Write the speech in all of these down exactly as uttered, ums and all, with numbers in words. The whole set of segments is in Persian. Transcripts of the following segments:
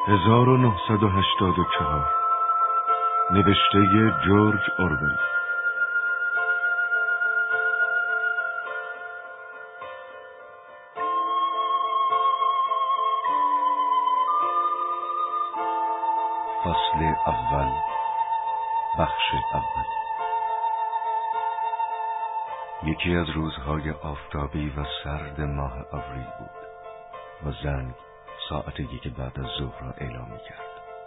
هزار و نهصد و هشتاد و چهار نوشته جورج اورول. فصل اول، بخش اول. یکی از روزهای آفتابی و سرد ماه آوریل بود و زنگ ساعت یک بعد از ظهر را اعلام می‌کرد.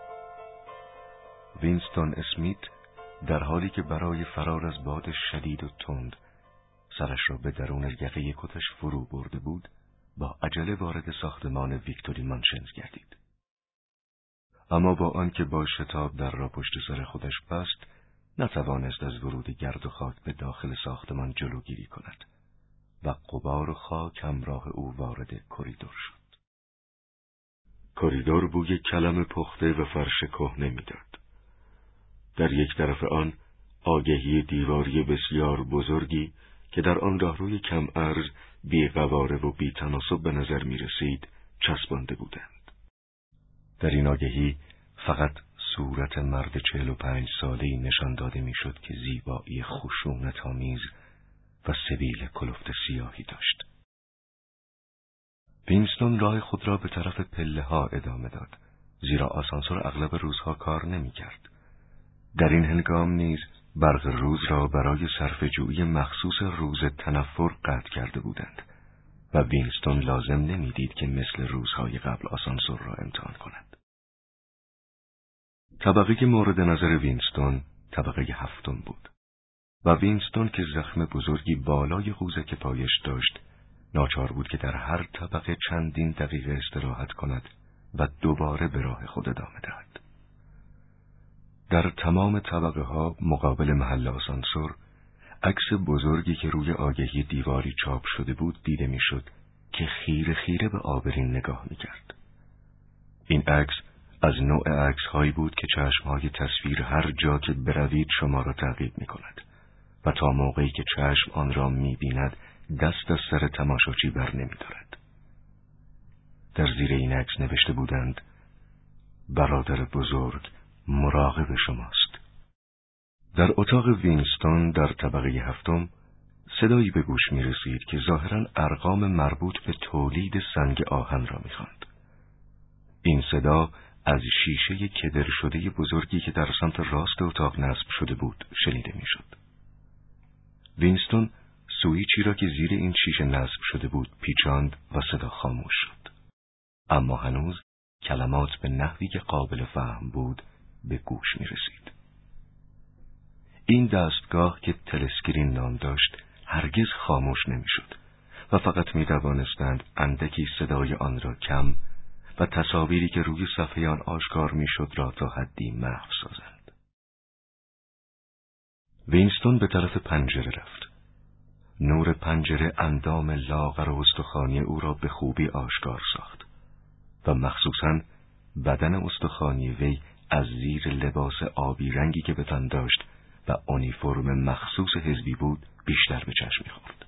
وینستون اسمیت در حالی که برای فرار از باد شدید و تند سرش را به درون یقه کتش فرو برده بود، با عجله وارد ساختمان ویکتوری مانشنز گردید. اما با آنکه با شتاب در را پشت سر خودش بست، نتوانست از ورود گرد و خاک به داخل ساختمان جلوگیری کند و غبار و خاک همراه او وارد کریدور شد. کریدور بوی کلم پخته و فرش کهنه می‌داد. در یک طرف آن آگهی دیواری بسیار بزرگی که در آن راهروی کم عرض بی‌قواره و بی‌تناسب به نظر می‌رسید چسبانده بودند. در این آگهی فقط صورت مرد چهل و پنج ساله‌ای نشان داده می‌شد که زیبایی خشونت‌آمیز و سبیل کلفت سیاهی داشت. وینستون راه خود را به طرف پله‌ها ادامه داد، زیرا آسانسور اغلب روزها کار نمی‌کرد. در این هنگام نیز برق روز را برای صرفه‌جویی مخصوص روز تنفر قطع کرده بودند و وینستون لازم نمی‌دید که مثل روزهای قبل آسانسور را امتحان کند. طبقه مورد نظر وینستون طبقه هفتم بود و وینستون که زخم بزرگی بالای قوزک پایش داشت، ناچار بود که در هر طبقه چندین دقیقه استراحت کند و دوباره به راه خود ادامه دهد. در تمام طبقه ها مقابل محل آسانسور عکس بزرگی که روی آگهی دیواری چاپ شده بود دیده میشد که خیره خیره به آبرین نگاه میکرد. این عکس از نوع عکس هایی بود که چشمهای تصویر هر جا که بروید شما را تعقیب میکند و تا موقعی که چشم آن را میبیند دست از سر تماشاچی بر نمی‌دارد. در زیر این عکس نوشته بودند: برادر بزرگ مراقب شماست. در اتاق وینستون در طبقه هفتم صدایی به گوش می رسید که ظاهراً ارقام مربوط به تولید سنگ آهن را می خواند. این صدا از شیشه کدر شده بزرگی که در سمت راست اتاق نصب شده بود شنیده می شد. وینستون سویچی را که زیر این شیشه نصب شده بود پیچاند و صدا خاموش شد. اما هنوز کلمات به نحوی که قابل فهم بود به گوش می رسید. این دستگاه که تلسکرین نام داشت هرگز خاموش نمی شد و فقط می توانستند اندکی صدای آن را کم و تصاویری که روی صفحه آن آشکار می شد را تا حدی محو سازند. وینستون به طرف پنجره رفت. نور پنجره اندام لاغر و استخوانی او را به خوبی آشکار ساخت و مخصوصاً بدن استخوانی وی از زیر لباس آبی رنگی که به تن داشت و اونیفرم مخصوص حزبی بود بیشتر به چشم می‌خورد.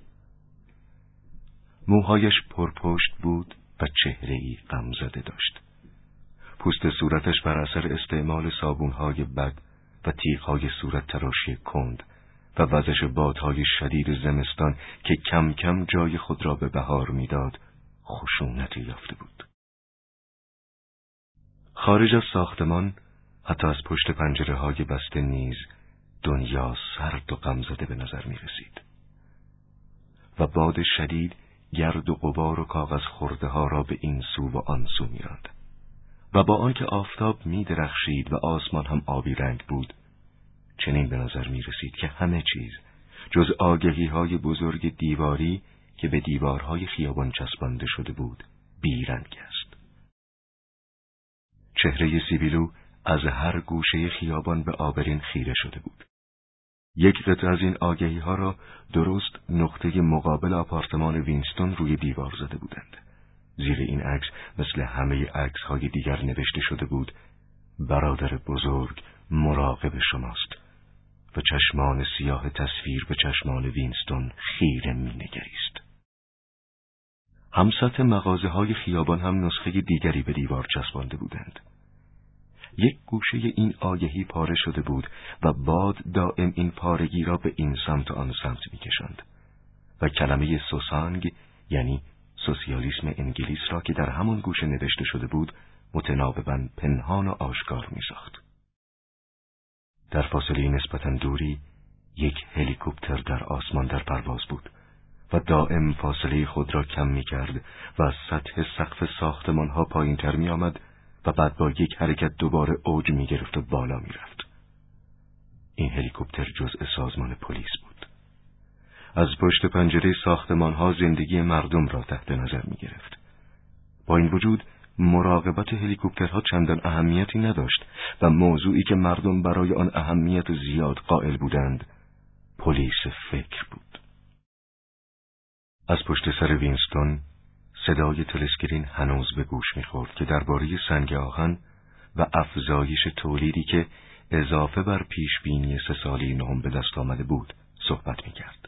موهایش پرپشت بود و چهره‌ای غمزده داشت. پوست صورتش بر اثر استعمال صابون‌های بد و تیغ‌های صورت تراشی کند و وزش بادهای شدید زمستان که کم کم جای خود را به بهار میداد خشونتی یافته بود. خارج از ساختمان، حتی از پشت پنجره های بسته نیز، دنیا سرد و غمزده به نظر می رسید و باد شدید گرد و غبار و کاغذ خورده ها را به این سو و آن سو می راند و با آنکه آفتاب می درخشید و آسمان هم آبی رنگ بود، چنین به نظر می رسید که همه چیز جز آگهی های بزرگ دیواری که به دیوارهای خیابان چسبانده شده بود بیرنگ است. چهره سیبیلو از هر گوشه خیابان به آبرین خیره شده بود. یک قطعه از این آگهی ها را درست نقطه مقابل آپارتمان وینستون روی دیوار زده بودند. زیر این عکس مثل همه عکس های دیگر نوشته شده بود: برادر بزرگ مراقب شماست و چشمان سیاه تصویر به چشمان وینستون خیره می نگریست. همسط مغازه های خیابان هم نسخه دیگری به دیوار چسبانده بودند. یک گوشه این آگهی پاره شده بود و باد دائم این پارگی را به این سمت و آن سمت می‌کشاند و کلمه سوسانگ یعنی سوسیالیسم انگلیس را که در همان گوشه نوشته شده بود متناوباً پنهان و آشکار می‌ساخت. در فاصله نسبتاً دوری یک هلیکوپتر در آسمان در پرواز بود و دائم فاصله خود را کم می‌کرد و از سطح سقف ساختمان‌ها پایین‌تر می‌آمد و بعد با یک حرکت دوباره اوج می‌گرفت و بالا می‌رفت. این هلیکوپتر جزء سازمان پلیس بود. از پشت پنجره ساختمان‌ها زندگی مردم را تحت نظر می‌گرفت. با این وجود مراقبت هلیکوپترها چندان اهمیتی نداشت و موضوعی که مردم برای آن اهمیت زیاد قائل بودند پلیس فکر بود. از پشت سر وینستون صدای تلسکرین هنوز به گوش می‌خورد که درباره سنگ آهن و افزایش تولیدی که اضافه بر پیشبینی سه سالی نهم به دست آمده بود صحبت می‌کرد.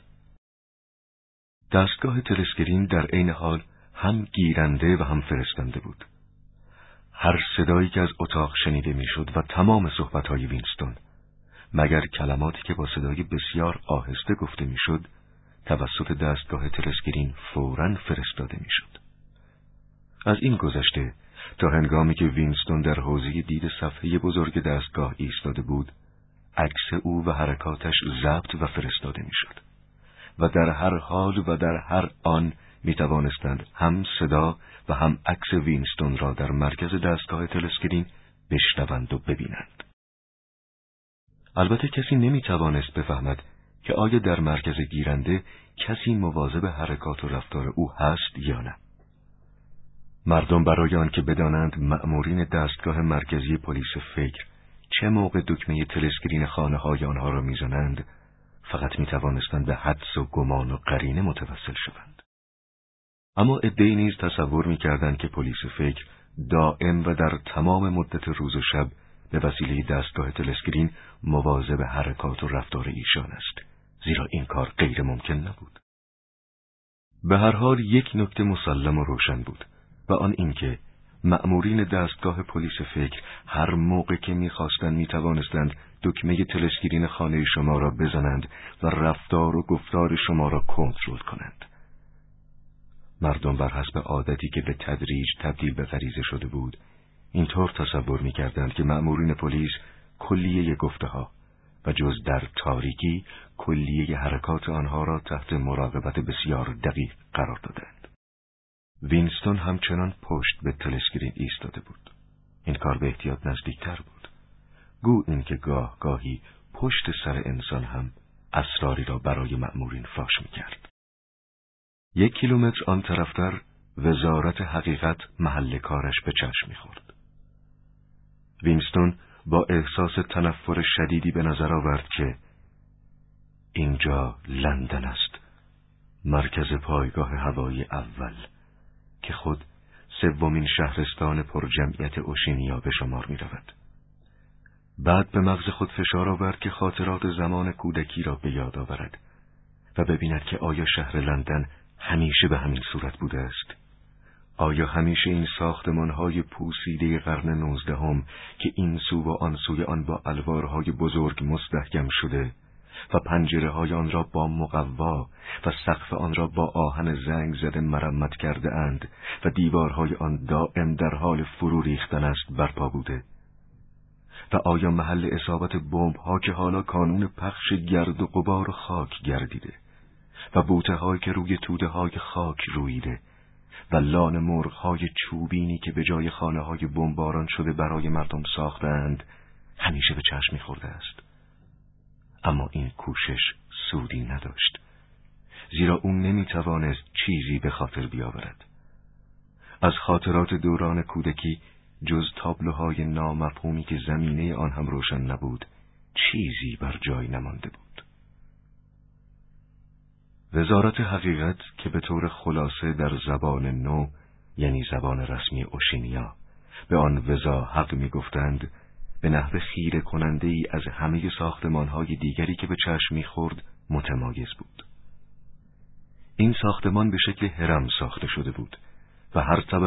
دستگاه تلسکرین در عین حال هم گیرنده و هم فرستنده بود. هر صدایی که از اتاق شنیده میشد و تمام صحبت‌های وینستون مگر کلماتی که با صدای بسیار آهسته گفته میشد توسط دستگاه تلسکرین فوراً فرستاده میشد. از این گذشته تا هنگامی که وینستون در حوزه دید صفحه بزرگ دستگاه ایستاده بود عکس او و حرکاتش ضبط و فرستاده میشد و در هر حال و در هر آن می توانستند هم صدا و هم عکس وینستون را در مرکز دستگاه تلسکرین بشنوند و ببینند. البته کسی نمی توانست بفهمد که آیا در مرکز گیرنده کسی مواظب حرکات و رفتار او هست یا نه. مردم برای آن که بدانند مأمورین دستگاه مرکزی پلیس فکر چه موقع دکمه تلسکرین خانه های آنها را میزنند فقط می توانستند به حدس و گمان و قرینه متوسل شوند. اما عده‌ای نیز تصور می‌کردند که پلیس فکر دائم و در تمام مدت روز و شب به وسیله دستگاه تلسکرین مواظب حرکات و رفتار ایشان است، زیرا این کار غیر ممکن نبود. به هر حال یک نکته مسلم و روشن بود و آن اینکه مأمورین دستگاه پلیس فکر هر موقع که می‌خواستند می‌توانستند دکمه تلسکرین خانه شما را بزنند و رفتار و گفتار شما را کنترل کنند. مردم بر حسب عادتی که به تدریج تبدیل به غریزه شده بود اینطور تصور می‌کردند که مأمورین پلیس کلیه گفته‌ها و جز در تاریکی کلیه حرکات آنها را تحت مراقبت بسیار دقیق قرار دادند. وینستون همچنان پشت به تلسکرین ایستاده بود. این کار به احتیاط نزدیکتر بود. گو این که گاه گاهی پشت سر انسان هم اسراری را برای مأمورین فاش می‌کرد. یک کیلومتر آن طرفتر وزارت حقیقت محل کارش به چشم می‌خورد. وینستون با احساس تنفر شدیدی به نظر آورد که اینجا لندن است، مرکز پایگاه هوایی اول که خود سومین شهرستان پرجمعیت اوشینیا به شمار می رود. بعد به مغز خود فشار آورد که خاطرات زمان کودکی را به یاد آورد و ببیند که آیا شهر لندن همیشه به همین صورت بوده است؟ آیا همیشه این ساختمان‌های پوسیده قرن نوزدهم که این سو و آن سوی آن با الوارهای بزرگ مستحکم شده و پنجره‌های آن را با مقوا و سقف آن را با آهن زنگ زده مرمت کرده اند و دیوارهای آن دائم در حال فرو ریختن است برپا بوده؟ و آیا محل اصابت بمب‌ها که حالا کانون پخش گرد و غبار و خاک گردیده و بوته‌هایی که روی توده‌های خاک رویده و لان مرغ‌های چوبینی که به جای خانه‌های بمباران شده برای مردم ساختند همیشه به چشم می‌خورده است؟ اما این کوشش سودی نداشت، زیرا او نمی‌توانست چیزی به خاطر بیاورد. از خاطرات دوران کودکی جز تابلوهای نامفهومی که زمینه آن هم روشن نبود چیزی بر جای نمانده بود. وزارت حقیقت که به طور خلاصه در زبان نو یعنی زبان رسمی اوشینیا به آن وزا حق می گفتند، به نحو خیره کننده ای از همه ساختمان‌های دیگری که به چشم می‌خورد متمایز بود. این ساختمان به شکل هرم ساخته شده بود و هر طبقه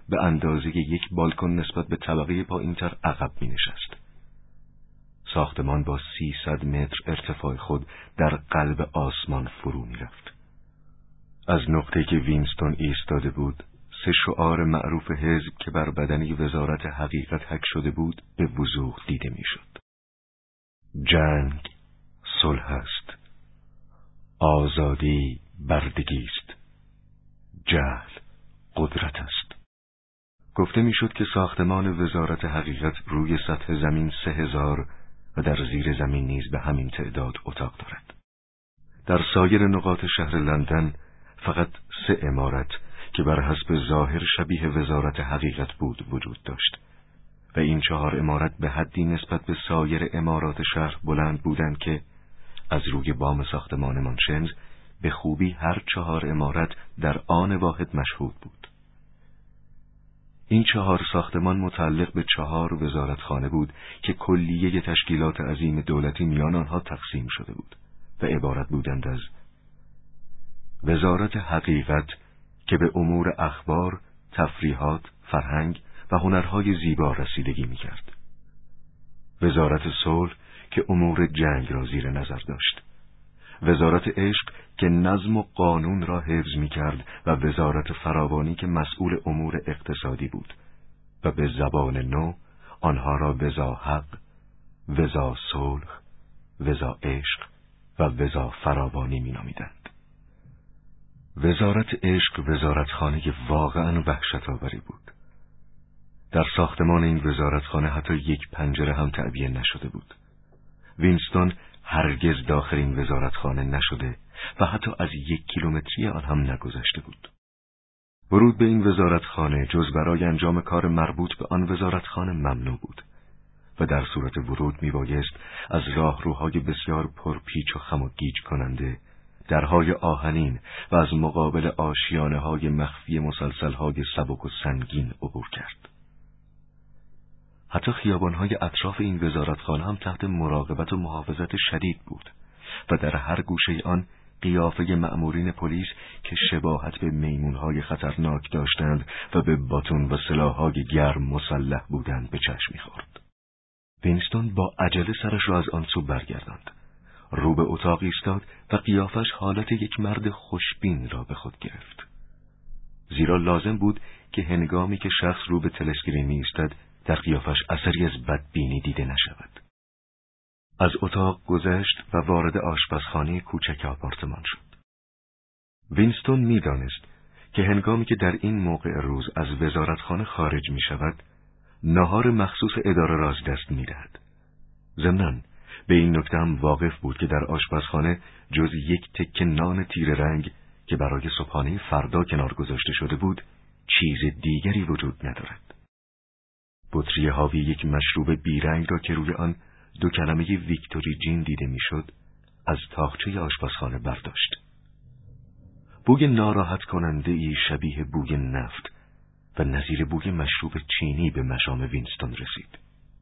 به اندازه یک بالکن نسبت به طبقه پایین‌تر عقب می‌نشست. ساختمان با سیصد متر ارتفاع خود در قلب آسمان فرو می‌رفت. از نقطه‌ای که وینستون ایستاده بود، سه شعار معروف حزب که بر بدنی وزارت حقیقت حک شده بود به وضوح دیده می‌شد. جنگ صلح است، آزادی بردگی است، جهل قدرت است. گفته میشد که ساختمان وزارت حقیقت روی سطح زمین سه هزار و در زیر زمین نیز به همین تعداد اتاق دارد. در سایر نقاط شهر لندن فقط سه عمارت که بر حسب ظاهر شبیه وزارت حقیقت بود وجود داشت و این چهار عمارت به حدی نسبت به سایر عمارات شهر بلند بودند که از روی بام ساختمان مانشنز به خوبی هر چهار عمارت در آن واحد مشهود بود. این چهار ساختمان متعلق به چهار وزارتخانه بود که کلیه تشکیلات عظیم دولتی میان آنها تقسیم شده بود و عبارت بودند از وزارت حقیقت که به امور اخبار، تفریحات، فرهنگ و هنرهای زیبا رسیدگی می‌کرد. وزارت صلح که امور جنگ را زیر نظر داشت. وزارت عشق که نظم و قانون را حفظ می‌کرد و وزارت فراوانی که مسئول امور اقتصادی بود و به زبان نو آنها را وزا حق، وزا صلح، وزا عشق و وزا فراوانی می‌نامیدند. وزارت عشق وزارتخانه واقعاً وحشت‌آوری بود. در ساختمان این وزارتخانه حتی یک پنجره هم تعبیه نشده بود. وینستون هرگز داخل این وزارتخانه نشده و حتی از یک کیلومتری آن هم نگذشته بود. ورود به این وزارتخانه جز برای انجام کار مربوط به آن وزارتخانه ممنوع بود و در صورت ورود میبایست از راهروهای بسیار پرپیچ و خم و گیج کننده، درهای آهنین و از مقابل آشیانه‌های مخفی مسلسل‌های سبک و سنگین عبور کرد. حتی خیابان‌های اطراف این وزارتخانه هم تحت مراقبت و محافظت شدید بود و در هر گوشه آن قیافه مأمورین پلیس که شباهت به میمون‌های خطرناک داشتند و به باتون و سلاح‌های گرم مسلح بودند به چشم می‌خورد. وینستون با عجله سرش را از آن سو برگرداند، رو به اتاق ایستاد و قیافش حالت یک مرد خوشبین را به خود گرفت. زیرا لازم بود که هنگامی که شخص رو به تلسکرین می‌ایستد در قیافش اثری از بدبینی دیده نشود. از اتاق گذشت و وارد آشپزخانه کوچک آپارتمان شد. وینستون می‌دانست که هنگامی که در این موقع روز از وزارتخانه خارج می‌شود، ناهار مخصوص اداره را از دست می‌دهد. ضمناً به این نکته هم واقف بود که در آشپزخانه جز یک تکه نان تیره رنگ که برای صبحانه فردا کنار گذاشته شده بود، چیز دیگری وجود ندارد. بطری حاوی یک مشروب بیرنگ را که روی آن دو کلمه ویکتوری جین دیده میشد، از تاقچه آشپزخانه برداشت. بوی ناراحت کننده ای شبیه بوی نفت و نظیر بوی مشروب چینی به مشام وینستون رسید.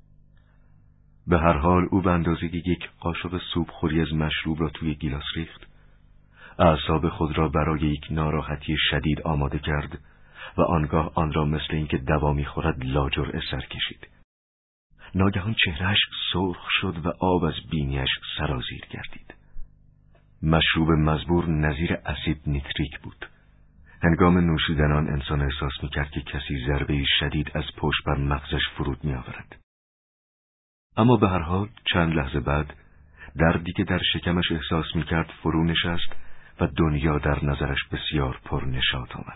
به هر حال او به اندازه یک قاشق سوپخوری از مشروب را توی گیلاس ریخت، اعصاب خود را برای یک ناراحتی شدید آماده کرد و آنگاه آن را مثل اینکه دوا می‌خورد لاجرعه سر کشید. ناگهان چهرهش سرخ شد و آب از بینیش سرازیر گردید. مشروب مزبور نظیر اسید نیتریک بود. هنگام نوشیدن آن انسان احساس می‌کرد که کسی ضربه شدید از پشت بر مغزش فرود می‌آورد. اما به هر حال چند لحظه بعد دردی که در شکمش احساس می‌کرد فرو نشست و دنیا در نظرش بسیار پرنشاط آمد.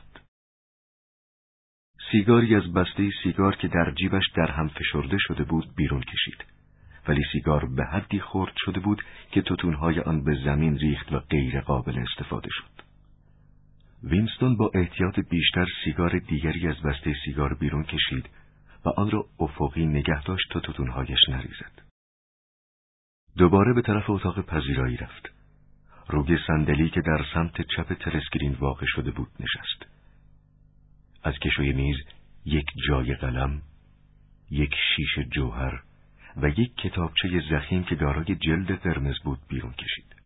سیگاری از بسته سیگار که در جیبش در هم فشرده شده بود بیرون کشید، ولی سیگار به حدی خرد شده بود که توتونهای آن به زمین ریخت و غیر قابل استفاده شد. وینستون با احتیاط بیشتر سیگار دیگری از بسته سیگار بیرون کشید و آن را افقی نگه داشت تا توتونهایش نریزد. دوباره به طرف اتاق پذیرایی رفت. روی صندلی که در سمت چپ تلسکرین واقع شده بود نشست. از کشوی میز یک جای قلم، یک شیشه جوهر و یک کتابچه ضخیم که دارای جلد قرمز بود بیرون کشید.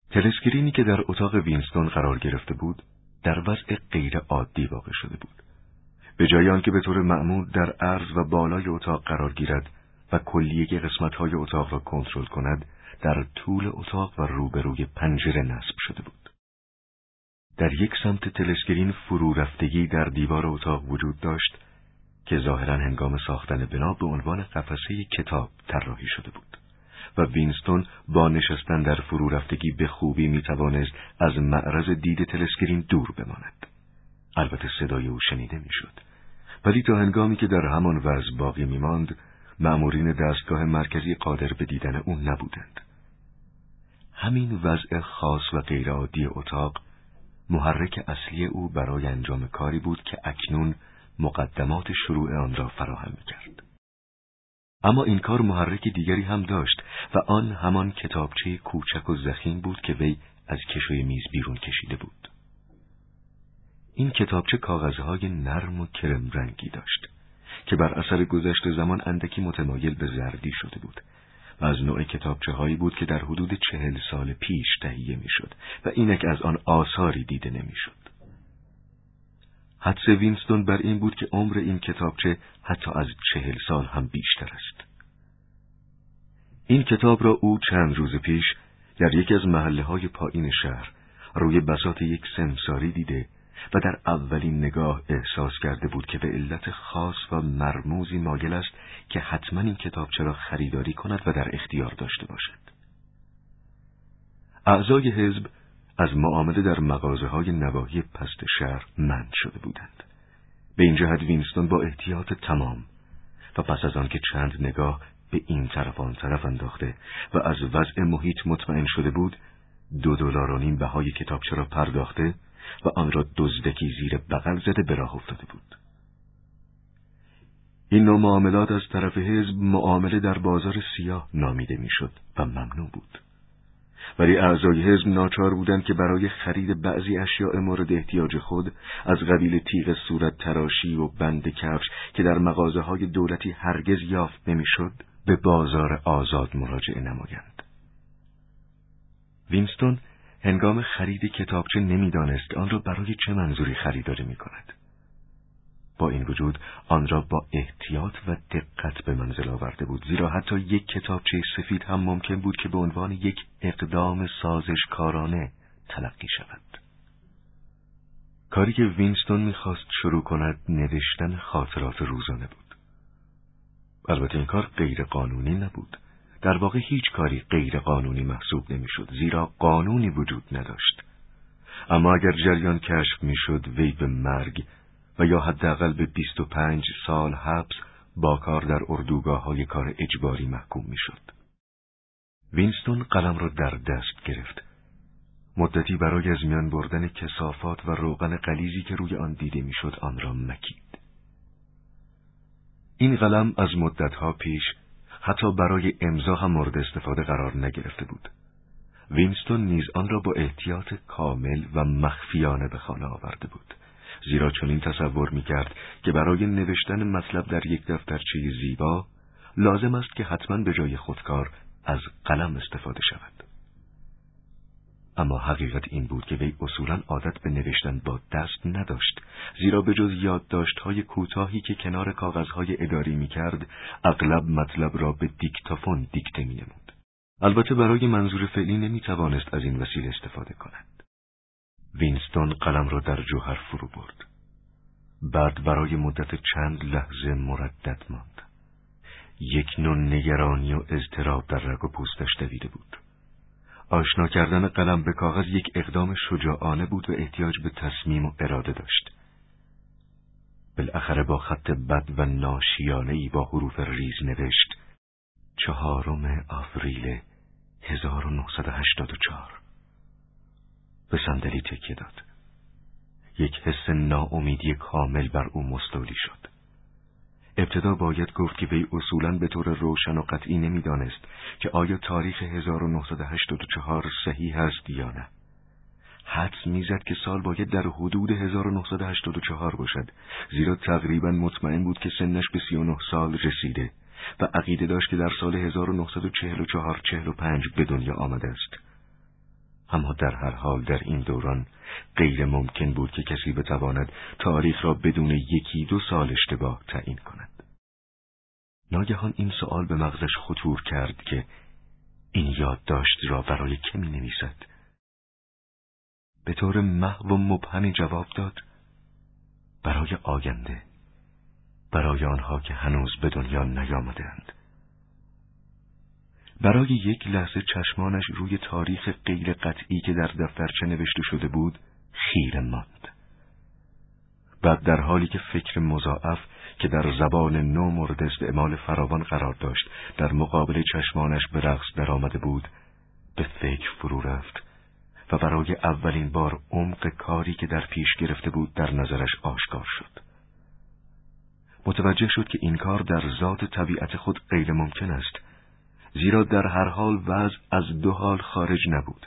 تلسکرینی که در اتاق وینستون قرار گرفته بود در وضع غیر عادی واقع شده بود به جای آنکه به طور معمول در عرض و بالای اتاق قرار گیرد و کلیه قسمت‌های اتاق را کنترل کند، در طول اتاق و روبروی پنجره نصب شده بود. در یک سمت تلسکرین فرو رفتگی در دیوار اتاق وجود داشت که ظاهراً هنگام ساختن بنا به عنوان قفسه کتاب طراحی شده بود و وینستون با نشستن در فرو رفتگی به خوبی می توانست از معرض دید تلسکرین دور بماند. البته صدای او شنیده می شد، ولی تا هنگامی که در همان وضع باقی می ماند، مأمورین دستگاه مرکزی قادر به دیدن او نبودند. همین وضع خاص و غیرعادی اتاق محرک اصلی او برای انجام کاری بود که اکنون مقدمات شروع آن را فراهم می‌کرد. اما این کار محرک دیگری هم داشت و آن همان کتابچه کوچک و ضخیم بود که وی از کشوی میز بیرون کشیده بود. این کتابچه کاغذهای نرم و کرم رنگی داشت که بر اثر گذشت زمان اندکی متمایل به زردی شده بود و از نوع کتابچه هایی بود که در حدود چهل سال پیش تهیه میشد و اینک از آن آثاری دیده نمیشد. حدس وینستون بر این بود که عمر این کتابچه حتی از چهل سال هم بیشتر است. این کتاب را او چند روز پیش در یکی از محله های پایین شهر روی بساط یک سمساری دیده و در اولین نگاه احساس کرده بود که به علت خاص و مرموزی مایل است که حتما این کتابچه را خریداری کند و در اختیار داشته باشد. اعضای حزب از معامله در مغازه‌های نواحی پست شهر منع شده بودند. به این جهت وینستون با احتیاط تمام و پس از آن که چند نگاه به این طرف آن طرف انداخته و از وضع محیط مطمئن شده بود، دو دلار و نیم بهای کتابچه را پرداخته و آن را دزدکی زیر بغل زده به راه افتاده بود. این نوع معاملات از طرف حزب معامله در بازار سیاه نامیده میشد و ممنوع بود. ولی اعضای حزب ناچار بودند که برای خرید بعضی اشیاء مورد احتیاج خود از قبیل تیغ صورت تراشی و بند کفش که در مغازه‌های دولتی هرگز یافت نمیشد به بازار آزاد مراجعه نمایند. وینستون هنگام خرید کتابچه نمیدانست آن را برای چه منظوری خریداری می‌کند. با این وجود آن را با احتیاط و دقت به منزل آورده بود، زیرا حتی یک کتابچه سفید هم ممکن بود که به عنوان یک اقدام سازشکارانه تلقی شود. کاری که وینستون می‌خواست شروع کند نوشتن خاطرات روزانه بود. البته این کار غیر قانونی نبود. در واقع هیچ کاری غیر قانونی محسوب نمی‌شد، زیرا قانونی وجود نداشت. اما اگر جریان کشف می‌شد، وی به مرگ و یا حداقل به بیست و پنج سال حبس با کار در اردوگاه‌های کار اجباری محکوم می‌شد. وینستون قلم را در دست گرفت. مدتی برای از میان بردن کثافات و روغن غلیظی که روی آن دیده می‌شد آن را مکید. این قلم از مدت‌ها پیش حتی برای امضا هم مورد استفاده قرار نگرفته بود. وینستون نیز آن را با احتیاط کامل و مخفیانه به خانه آورده بود، زیرا چنین تصور می‌کرد که برای نوشتن مطلب در یک دفترچه زیبا لازم است که حتما به جای خودکار از قلم استفاده شود. اما حقیقت این بود که وی اصولاً عادت به نوشتن با دست نداشت، زیرا به جز یادداشت‌های کوتاهی که کنار کاغذهای اداری می‌کرد، اغلب مطلب را به دیکتافون دیکته می‌نمود. البته برای منظور فعلی نمی‌توانست از این وسیله استفاده کند. وینستون قلم را در جوهر فرو برد. بعد برای مدت چند لحظه مردد ماند. یک نوع نگرانی و اضطراب در رگ و پوستش دویده بود. آشنا کردن قلم به کاغذ یک اقدام شجاعانه بود و احتیاج به تصمیم و اراده داشت. بالاخره با خط بد و ناشیانه‌ای با حروف ریز نوشت: چهارم آوریل هزار و نهصد و هشتاد و چهار. به صندلی تکیه داد. یک حس ناامیدی کامل بر او مستولی شد. ابتدا باید گفت که وی اصولاً به طور روشن و قطعی نمی‌دانست که آیا تاریخ هزار و نهصد و هشتاد و چهار صحیح است یا نه. حدس می‌زد که سال باید در حدود هزار و نهصد و هشتاد و چهار باشد، زیرا تقریباً مطمئن بود که سنش به سی و نه سال رسیده و عقیده داشت که در سال هزار و نهصد و چهل و چهار چهل و پنج به دنیا آمده است. اما در هر حال در این دوران غیر ممکن بود که کسی بتواند تاریخ را بدون یکی دو سال اشتباه تعیین کند. ناگهان این سؤال به مغزش خطور کرد که این یادداشت را برای که می نویسد؟ به طور محو و مبهمی جواب داد: برای آینده، برای آنها که هنوز به دنیا نیامدند. برای یک لحظه چشمانش روی تاریخ غیر قطعی که در دفترچه نوشته شده بود خیره ماند. بعد در حالی که فکر مضاعف که در زبان نو مورد استعمال فراوان قرار داشت در مقابل چشمانش به رقص در آمده بود، به فکر فرو رفت و برای اولین بار عمق کاری که در پیش گرفته بود در نظرش آشکار شد. متوجه شد که این کار در ذات طبیعت خود غیر ممکن است، زیرا در هر حال وضع از دو حال خارج نبود: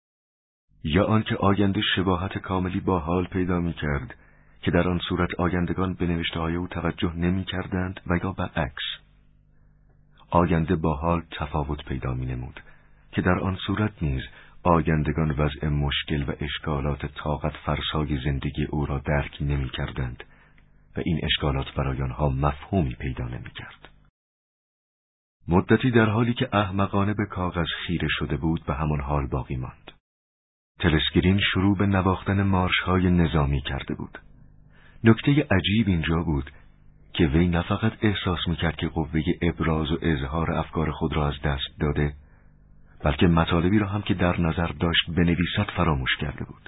یا آنکه آینده شباهت کاملی با حال پیدا می کرد که در آن صورت آیندگان به نوشته‌های او توجه نمی کردند، و یا برعکس، آینده با حال تفاوت پیدا می نمود که در آن صورت نیز آیندگان وضع مشکل و اشکالات طاقت فرسای زندگی او را درک نمی کردند و این اشکالات برای آنها مفهومی پیدا نمی کرد. مدتی در حالی که احمقانه به کاغذ خیره شده بود به همان حال باقی ماند. تلسکرین شروع به نواختن مارش‌های نظامی کرده بود. نکته عجیب اینجا بود که وی نه فقط احساس می‌کرد که قوه ابراز و اظهار افکار خود را از دست داده، بلکه مطالبی را هم که در نظر داشت بنویسد فراموش کرده بود.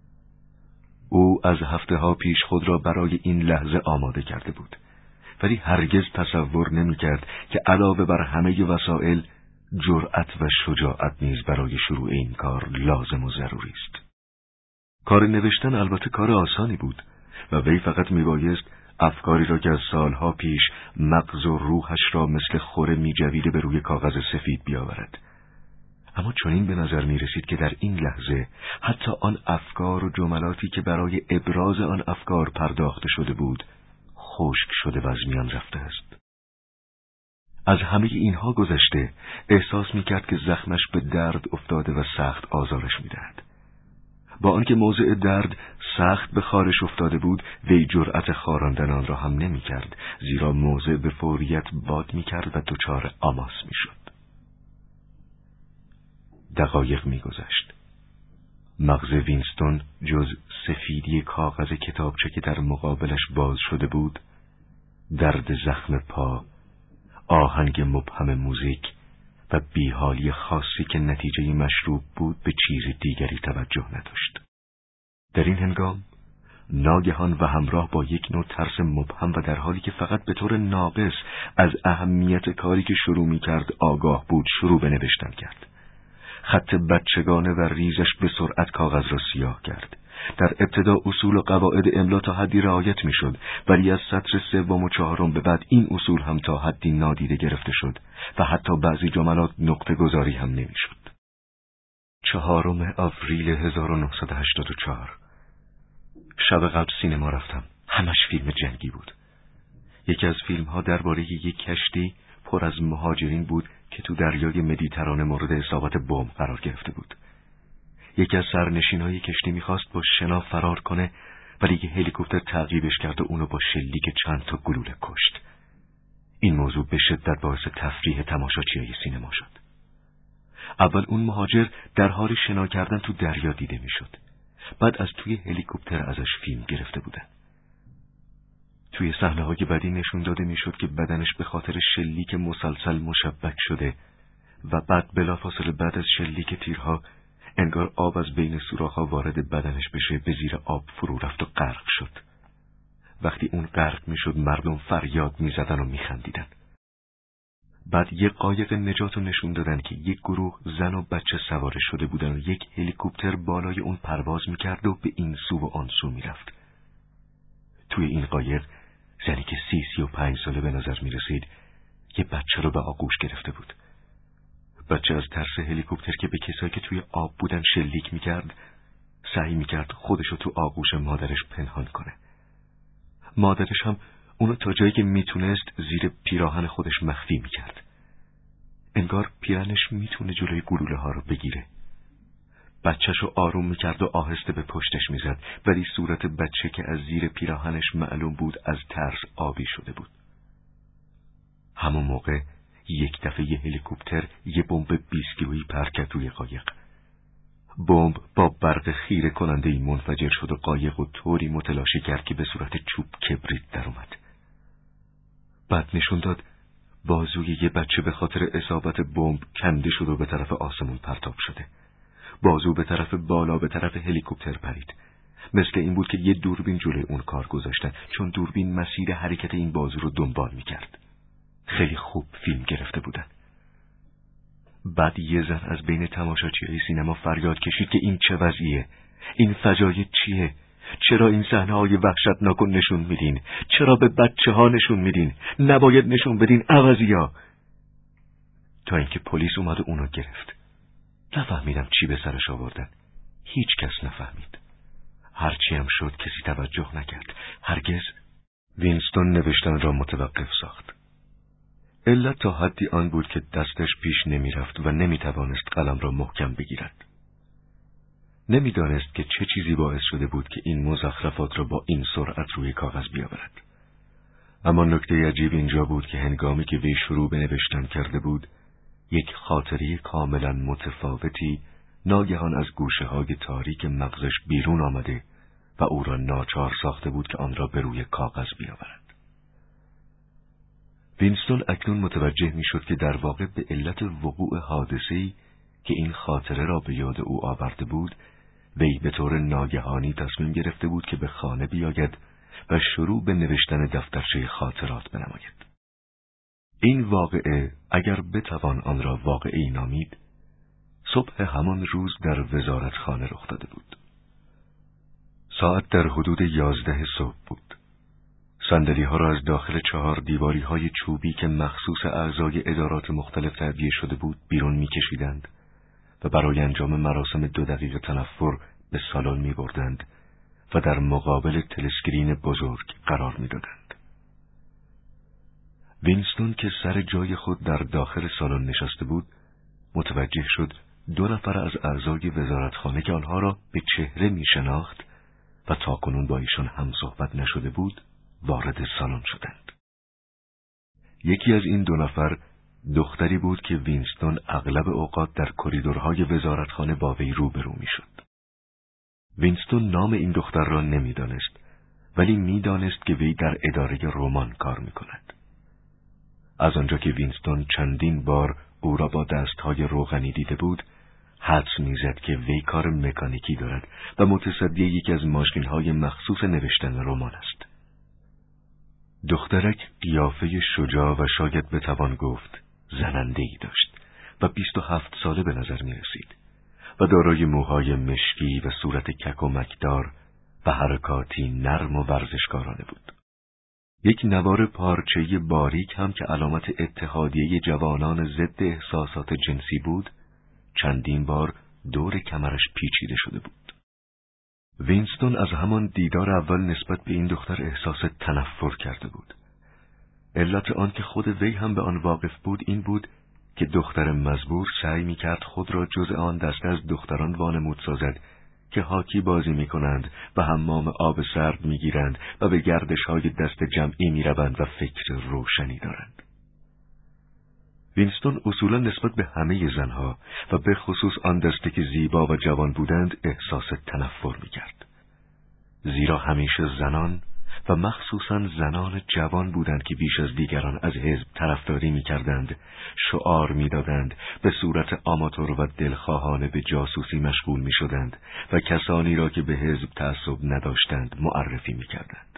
او از هفته‌ها پیش خود را برای این لحظه آماده کرده بود، ولی هرگز تصور نمی‌کرد که علاوه بر همه وسایل، جرأت و شجاعت نیز برای شروع این کار لازم و ضروری است. کار نوشتن البته کار آسانی بود و وی فقط میبایست افکاری را که از سالها پیش مغز و روحش را مثل خوره میجویده به روی کاغذ سفید بیاورد. اما چنین به نظر میرسید که در این لحظه حتی آن افکار و جملاتی که برای ابراز آن افکار پرداخته شده بود خشک شده و از میان رفته است. از همه اینها گذشته احساس میکرد که زخمش به درد افتاده و سخت آزارش میدهد. با آنکه موضع درد سخت به خارش افتاده بود، وی جرأت خاراندن آن را هم نمیکرد، زیرا موضع به فوریت باد میکرد و دچار آماس میشد. دقایق میگذشت. مغز وینستون جز سفیدی کاغذ کتابچه که در مقابلش باز شده بود، درد زخم پا، آهنگ مبهم موزیک و بیحالی خاصی که نتیجه مشروب بود به چیز دیگری توجه نداشت. در این هنگام ناگهان و همراه با یک نوع ترس مبهم و در حالی که فقط به طور ناقص از اهمیت کاری که شروع می کرد آگاه بود، شروع به نوشتن کرد. خط بچگانه و ریزش به سرعت کاغذ را سیاه کرد. در ابتدا اصول و قواعد املا تا حدی رعایت می شد، ولی از سطر سوم و چهارم به بعد این اصول هم تا حدی نادیده گرفته شد و حتی بعضی جملات نقطه گذاری هم نمی شد. چهارم آوریل هزار و نهصد و هشتاد و چهار. شب قبل سینما رفتم. همش فیلم جنگی بود. یکی از فیلم ها درباره یک کشتی پر از مهاجرین بود که تو دریای مدیترانه مورد اصابت بمب قرار گرفته بود. یکی از سرنشینای کشتی میخواست با شنا فرار کنه، ولی یه هلیکوپتر تعقیبش کرد و اونو با شلیک چند تا گلوله کشت. این موضوع به شدت باعث تفریح تماشاچیای سینما شد. اول اون مهاجر در حال شنا کردن تو دریا دیده میشد. بعد از توی هلیکوپتر ازش فیلم گرفته بودن. توی صحنه‌های بعدی نشون داده میشد که بدنش به خاطر شلیک مسلسل مشبک شده و بعد بلافاصله بعد از شلیک تیرها انگار آب از بین سوراخ‌ها وارد بدنش بشه، به زیر آب فرو رفت و غرق شد. وقتی اون غرق میشد مردم فریاد میزدن و میخندیدن. بعد یک قایق نجات رو نشون دادن که یک گروه زن و بچه سواره شده بودن و یک هلیکوپتر بالای اون پرواز میکرد و به این سو و آن سو میرفت. توی این قایق زنی که سی سی و پنج ساله به نظر میرسید یه بچه رو به آغوش گرفته بود. بچه از ترس هلیکوپتر که به کسایی که توی آب بودن شلیک میکرد سعی میکرد خودشو تو آغوش مادرش پنهان کنه. مادرش هم اونو تا جایی که میتونست زیر پیراهن خودش مخفی میکرد. انگار پیرنش میتونه جلوی گلوله ها رو بگیره. بچه‌شو آروم میکرد و آهسته به پشتش میزد، ولی صورت بچه که از زیر پیراهنش معلوم بود از ترس آبی شده بود. همون موقع یک دفعه یه هلیکوپتر یه بمب بیست کیلویی پرت کرد روی قایق. بمب با برق خیره کننده‌ای منفجر شد و قایق و طوری متلاشی کرد که به صورت چوب کبریت در اومد. بعد نشون داد بازوی یه بچه به خاطر اصابت بمب کنده شد و به طرف آسمون پرتاب شده. بازو به طرف بالا به طرف هلیکوپتر پرید. مثل این بود که یه دوربین جلوی اون کار گذاشتن، چون دوربین مسیر حرکت این بازو رو دنبال میکرد. خیلی خوب فیلم گرفته بودن. بعد یه زن از بین تماشاچیهای سینما فریاد کشید که این چه وضعیه؟ این فجایع چیه؟ چرا این صحنه‌های وحشتناک رو نشون میدین؟ چرا به بچه ها نشون میدین؟ نباید نشون بدین عوضیا. تا اینکه پلیس اومد و اونو گرفت. نفهمیدم چی به سرش آوردن. هیچ کس نفهمید. هرچی هم شد کسی توجه نکرد. هرگز. وینستون نوشتن را متوقف ساخت. علت تا حدی آن بود که دستش پیش نمی رفت و نمی توانست قلم را محکم بگیرد. نمی دانست که چه چیزی باعث شده بود که این مزخرفات را با این سرعت روی کاغذ بیاورد. اما نکته عجیب اینجا بود که هنگامی که وی شروع به نوشتن کرده بود، یک خاطره کاملا متفاوتی ناگهان از گوشه های تاریک مغزش بیرون آمده و او را ناچار ساخته بود که آن را به روی کاغذ بیاورد. وینستون اکنون متوجه می شد که در واقع به علت وقوع حادثه‌ای که این خاطره را به یاد او آورده بود، وی به طور ناگهانی تصمیم گرفته بود که به خانه بیاید و شروع به نوشتن دفترچه خاطرات بنماید. این واقعه اگر بتوان آن را واقعی نامید، صبح همان روز در وزارتخانه رخ داده بود. ساعت در حدود یازده صبح بود. صندلی ها را از داخل چهار دیواری های چوبی که مخصوص اعضای ادارات مختلف تعبیه شده بود بیرون می کشیدند و برای انجام مراسم دو دقیقه تنفر به سالن می بردند و در مقابل تلسکرین بزرگ قرار می دادند. وینستون که سر جای خود در داخل سالن نشسته بود، متوجه شد دو نفر از اعضای وزارتخانه که آنها را به چهره می شناخت و تاکنون با ایشان هم صحبت نشده بود، وارد سالن شدند. یکی از این دو نفر دختری بود که وینستون اغلب اوقات در کریدورهای وزارتخانه با وی روبرو میشد. وینستون نام این دختر را نمیدانست، ولی میدانست که وی در اداره رمان کار میکند. از آنجا که وینستون چندین بار او را با دستهای روغنی دیده بود، حدس میزد که وی کار مکانیکی دارد و متصدی یکی از ماشین‌های مخصوص نوشتن رمان است. دخترک قیافه شجاع و شاید بتوان گفت زننده‌ای داشت و بیست و هفت ساله به نظر می رسید و دارای موهای مشکی و صورت کک و مکدار و حرکاتی نرم و ورزشکارانه بود. یک نوار پارچه‌ای باریک هم که علامت اتحادیه جوانان ضد احساسات جنسی بود، چندین بار دور کمرش پیچیده شده بود. وینستون از همان دیدار اول نسبت به این دختر احساس تنفر کرده بود. علت آن که خود وی هم به آن واقف بود این بود که دختر مزبور سعی می‌کرد خود را جز آن دسته از دختران وانمود سازد که هاکی بازی می‌کنند و حمام آب سرد می‌گیرند و به گردش‌های دست جمعی می‌روند و فکر روشنی دارند. وینستون اصولا نسبت به همه زنها و به خصوص آن دسته که زیبا و جوان بودند احساس تنفر می‌کرد. زیرا همیشه زنان و مخصوصا زنان جوان بودند که بیش از دیگران از حزب طرفداری می‌کردند، شعار می‌دادند، به صورت آماتور و دلخواهانه به جاسوسی مشغول می‌شدند و کسانی را که به حزب تعصب نداشتند معرفی می‌کردند.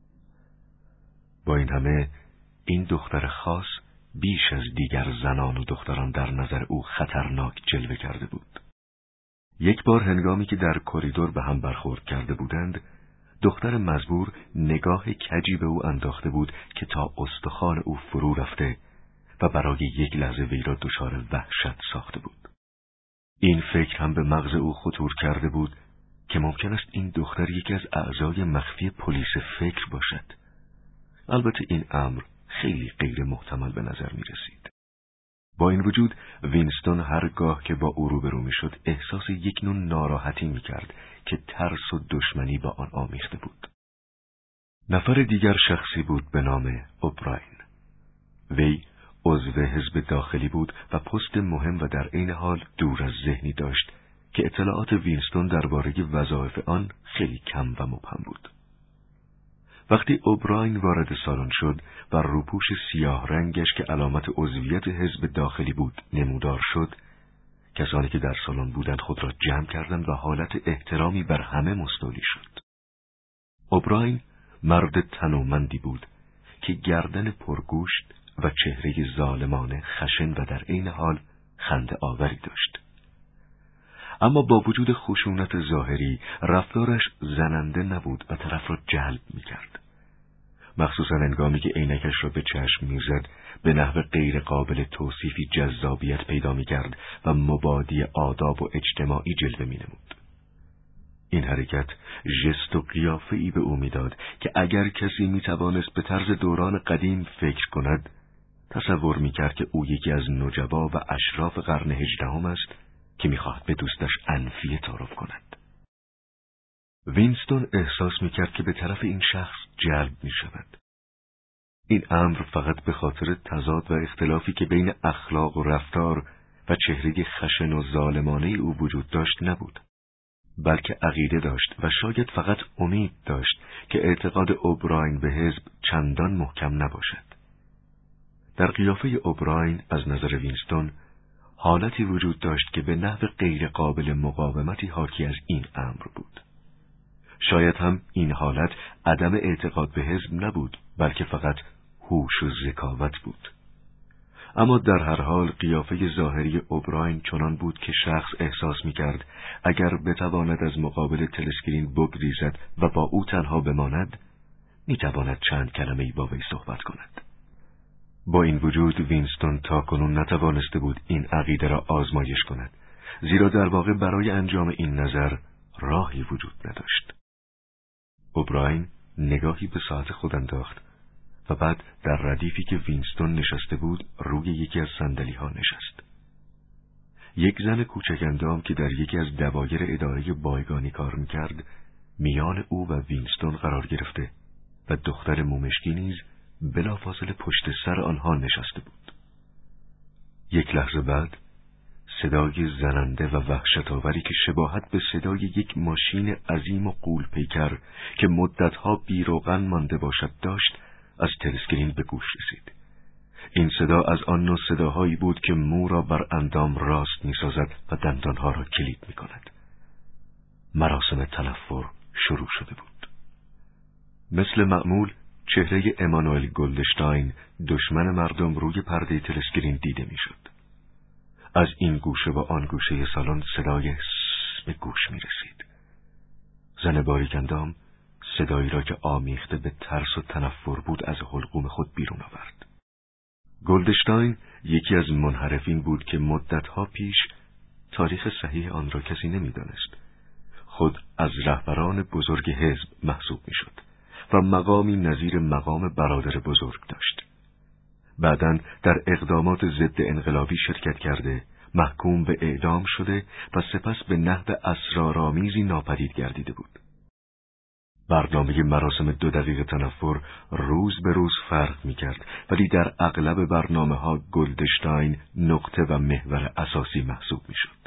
با این همه این دختر خاص بیش از دیگر زنان و دختران در نظر او خطرناک جلوه کرده بود. یک بار هنگامی که در کریدور به هم برخورد کرده بودند، دختر مزبور نگاه کجی به او انداخته بود که تا استخوان او فرو رفته و برای یک لحظه وی را دچار وحشت ساخته بود. این فکر هم به مغز او خطور کرده بود که ممکن است این دختر یکی از اعضای مخفی پلیس فکر باشد. البته این امر خیلی غیر محتمل به نظر می رسید. با این وجود وینستون هرگاه که با او روبرو میشد احساس یک نوع ناراحتی میکرد که ترس و دشمنی با آن آمیخته بود. نفر دیگر شخصی بود به نام اوبراین. وی عضو حزب داخلی بود و پست مهم و در عین حال دور از ذهنی داشت که اطلاعات وینستون درباره وظایف آن خیلی کم و مبهم بود. وقتی اوبراین وارد سالن شد و روپوش سیاه رنگش که علامت عضویت حزب داخلی بود نمودار شد، کسانی که در سالن بودند خود را جمع کردند و حالت احترامی بر همه مستولی شد. اوبراین مرد تنومندی بود که گردن پرگوشت و چهره ظالمانه خشن و در عین حال خنده آوری داشت. اما با وجود خشونت ظاهری رفتارش زننده نبود و طرف را جلب می‌کرد. مخصوصا هنگامی که عینکش را به چشم می‌زد به نحو غیر قابل توصیفی جذابیت پیدا می‌کرد و مبادی آداب و اجتماعی جلوه می‌نمود. این حرکت ژست و قیافه‌ای به او می‌داد که اگر کسی می‌توانست به طرز دوران قدیم فکر کند، تصور می‌کرد که او یکی از نجبا و اشراف قرن هجدهم است که می‌خواهد به دوستش انفیه تعارف کند. وینستون احساس می‌کرد که به طرف این شخص جلب می‌شود. این امر فقط به خاطر تضاد و اختلافی که بین اخلاق و رفتار و چهره خشن و ظالمانه او وجود داشت نبود، بلکه عقیده داشت و شاید فقط امید داشت که اعتقاد اوبراین به حزب چندان محکم نباشد. در قیافه اوبراین از نظر وینستون حالتی وجود داشت که به نحو غیر قابل مقاومتی حاکی از این امر بود. شاید هم این حالت عدم اعتقاد به حزب نبود، بلکه فقط هوش و ذکاوت بود. اما در هر حال قیافه ظاهری اوبراین چنان بود که شخص احساس می‌کرد اگر بتواند از مقابل تلسکرین بگریزد و با او تنها بماند، می‌تواند چند کلمه‌ای با وی صحبت کند. با این وجود وینستون تاکنون نتوانسته بود این عقیده را آزمایش کند، زیرا در واقع برای انجام این نظر راهی وجود نداشت. اوبراین نگاهی به ساعت خود انداخت و بعد در ردیفی که وینستون نشسته بود روی یکی از صندلی‌ها نشست. یک زن کوچک اندام که در یکی از دوایر اداره بایگانی کار می‌کرد میان او و وینستون قرار گرفته و دختر مومشکی نیز بلافاصله پشت سر آنها نشسته بود. یک لحظه بعد صدای زننده و وحشت‌آوری که شباهت به صدای یک ماشین عظیم و غول پیکر که مدتها بی‌روغن مانده باشد داشت از تلسکرین به گوش رسید. این صدا از آن نوع صداهایی بود که مو را بر اندام راست می‌سازد و دندانها را کلید می‌کند. مراسم تنفر شروع شده بود. مثل معمول چهره امانوئل گلدشتاین دشمن مردم روی پرده تلسکرین دیده می‌شد. از این گوشه و آن گوشه سالن صدای س به گوش می‌رسید. زن باریکندام صدایی را که آمیخته به ترس و تنفر بود از حلقوم خود بیرون آورد. گلدشتاین یکی از منحرفین بود که مدتها پیش، تاریخ صحیح آن را کسی نمی‌دانست، خود از رهبران بزرگ حزب محسوب می‌شد و مقامی نظیر مقام برادر بزرگ داشت. بعداً در اقدامات ضد انقلابی شرکت کرده، محکوم به اعدام شده و سپس به نحو اسرارآمیزی ناپدید گردیده بود. برنامه مراسم دو دقیقه تنفر روز به روز فرق می‌کرد، ولی در اغلب برنامه‌ها گلدشتاین نقطه و محور اساسی محسوب می‌شد.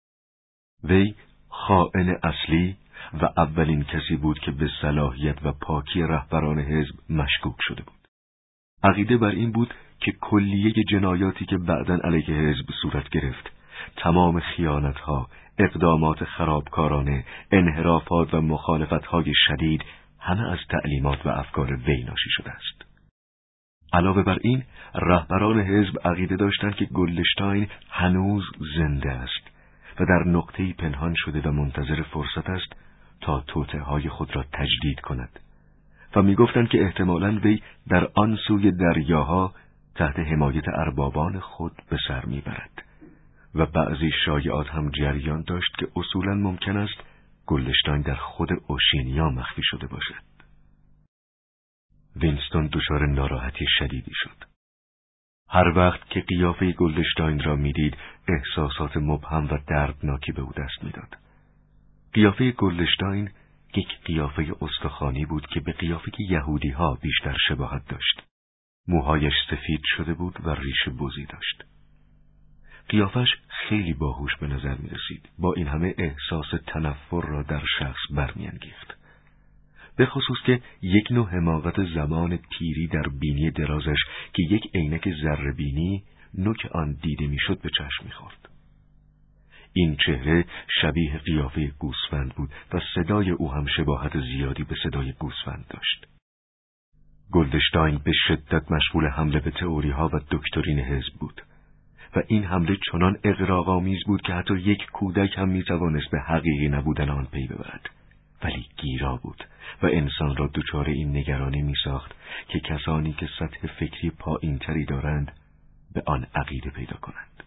وی خائن اصلی و اولین کسی بود که به صلاحیت و پاکی رهبران حزب مشکوک شده بود. عقیده بر این بود که کلیه جنایاتی که بعداً علیه حزب صورت گرفت، تمام خیانت‌ها، اقدامات خرابکارانه، انحرافات و مخالفت‌های شدید همه از تعلیمات و افکار وی ناشی شده است. علاوه بر این، رهبران حزب عقیده داشتند که گلدشتاین هنوز زنده است و در نقطه‌ای پنهان شده و منتظر فرصت است تا توطئه‌های خود را تجدید کند و می‌گفتند که احتمالاً وی در آن سوی دریاها تحت حمایت اربابان خود به سر می‌برد و بعضی شایعات هم جریان داشت که اصولاً ممکن است گلدشتاین در خود اوشینیا مخفی شده باشد. وینستون دچار ناراحتی شدیدی شد. هر وقت که قیافه گلدشتاین را میدید، احساسات مبهم و دردناکی به او دست میداد. قیافه گلدشتاین یک قیافه استخوانی بود که به قیافه یهودی ها بیشتر شباهت داشت. موهایش سفید شده بود و ریش بزی داشت. قیافش خیلی باهوش به نظر می رسید. با این همه احساس تنفر را در شخص برمیانگیخت. به خصوص که یک نوع حماقت زمان پیری در بینی درازش که یک عینک ذره بینی نوک آن دیده می شد به چشم می خورد. این چهره شبیه قیافه گوسفند بود و صدای او هم شباهت زیادی به صدای گوسفند داشت. گلدشتاین به شدت مشغول حمله به تئوری‌ها و دکترین حزب بود و این حمله چنان اغراق‌آمیز بود که حتی یک کودک هم می‌توانست به حقیقی نبودن آن پی ببرد. ولی گیرا بود و انسان را دچار این نگرانی می‌ساخت که کسانی که سطح فکری پایین‌تری دارند به آن عقیده پیدا کنند.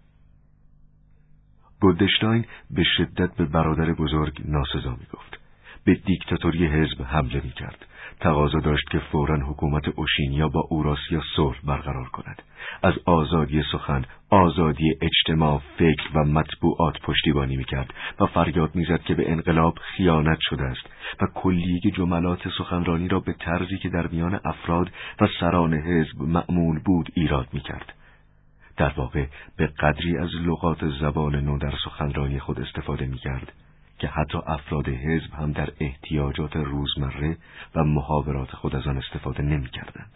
گلدشتاین به شدت به برادر بزرگ ناسزا می‌گفت. به دیکتاتوری حزب حمله می‌کرد. تقاضا داشت که فوراً حکومت اوشینیا با اوراسیا صلح برقرار کند. از آزادی سخن، آزادی اجتماع، فکر و مطبوعات پشتیبانی می‌کرد و فریاد می‌زد که به انقلاب خیانت شده است و کلیه جملات سخنرانی را به طرزی که در میان افراد و سران حزب معمول بود ایراد می‌کرد. در واقع به قدری از لغات زبان نو در سخنرانی خود استفاده می‌کرد که حتی افراد حزب هم در احتیاجات روزمره و محاورات خود از آن استفاده نمی‌کردند.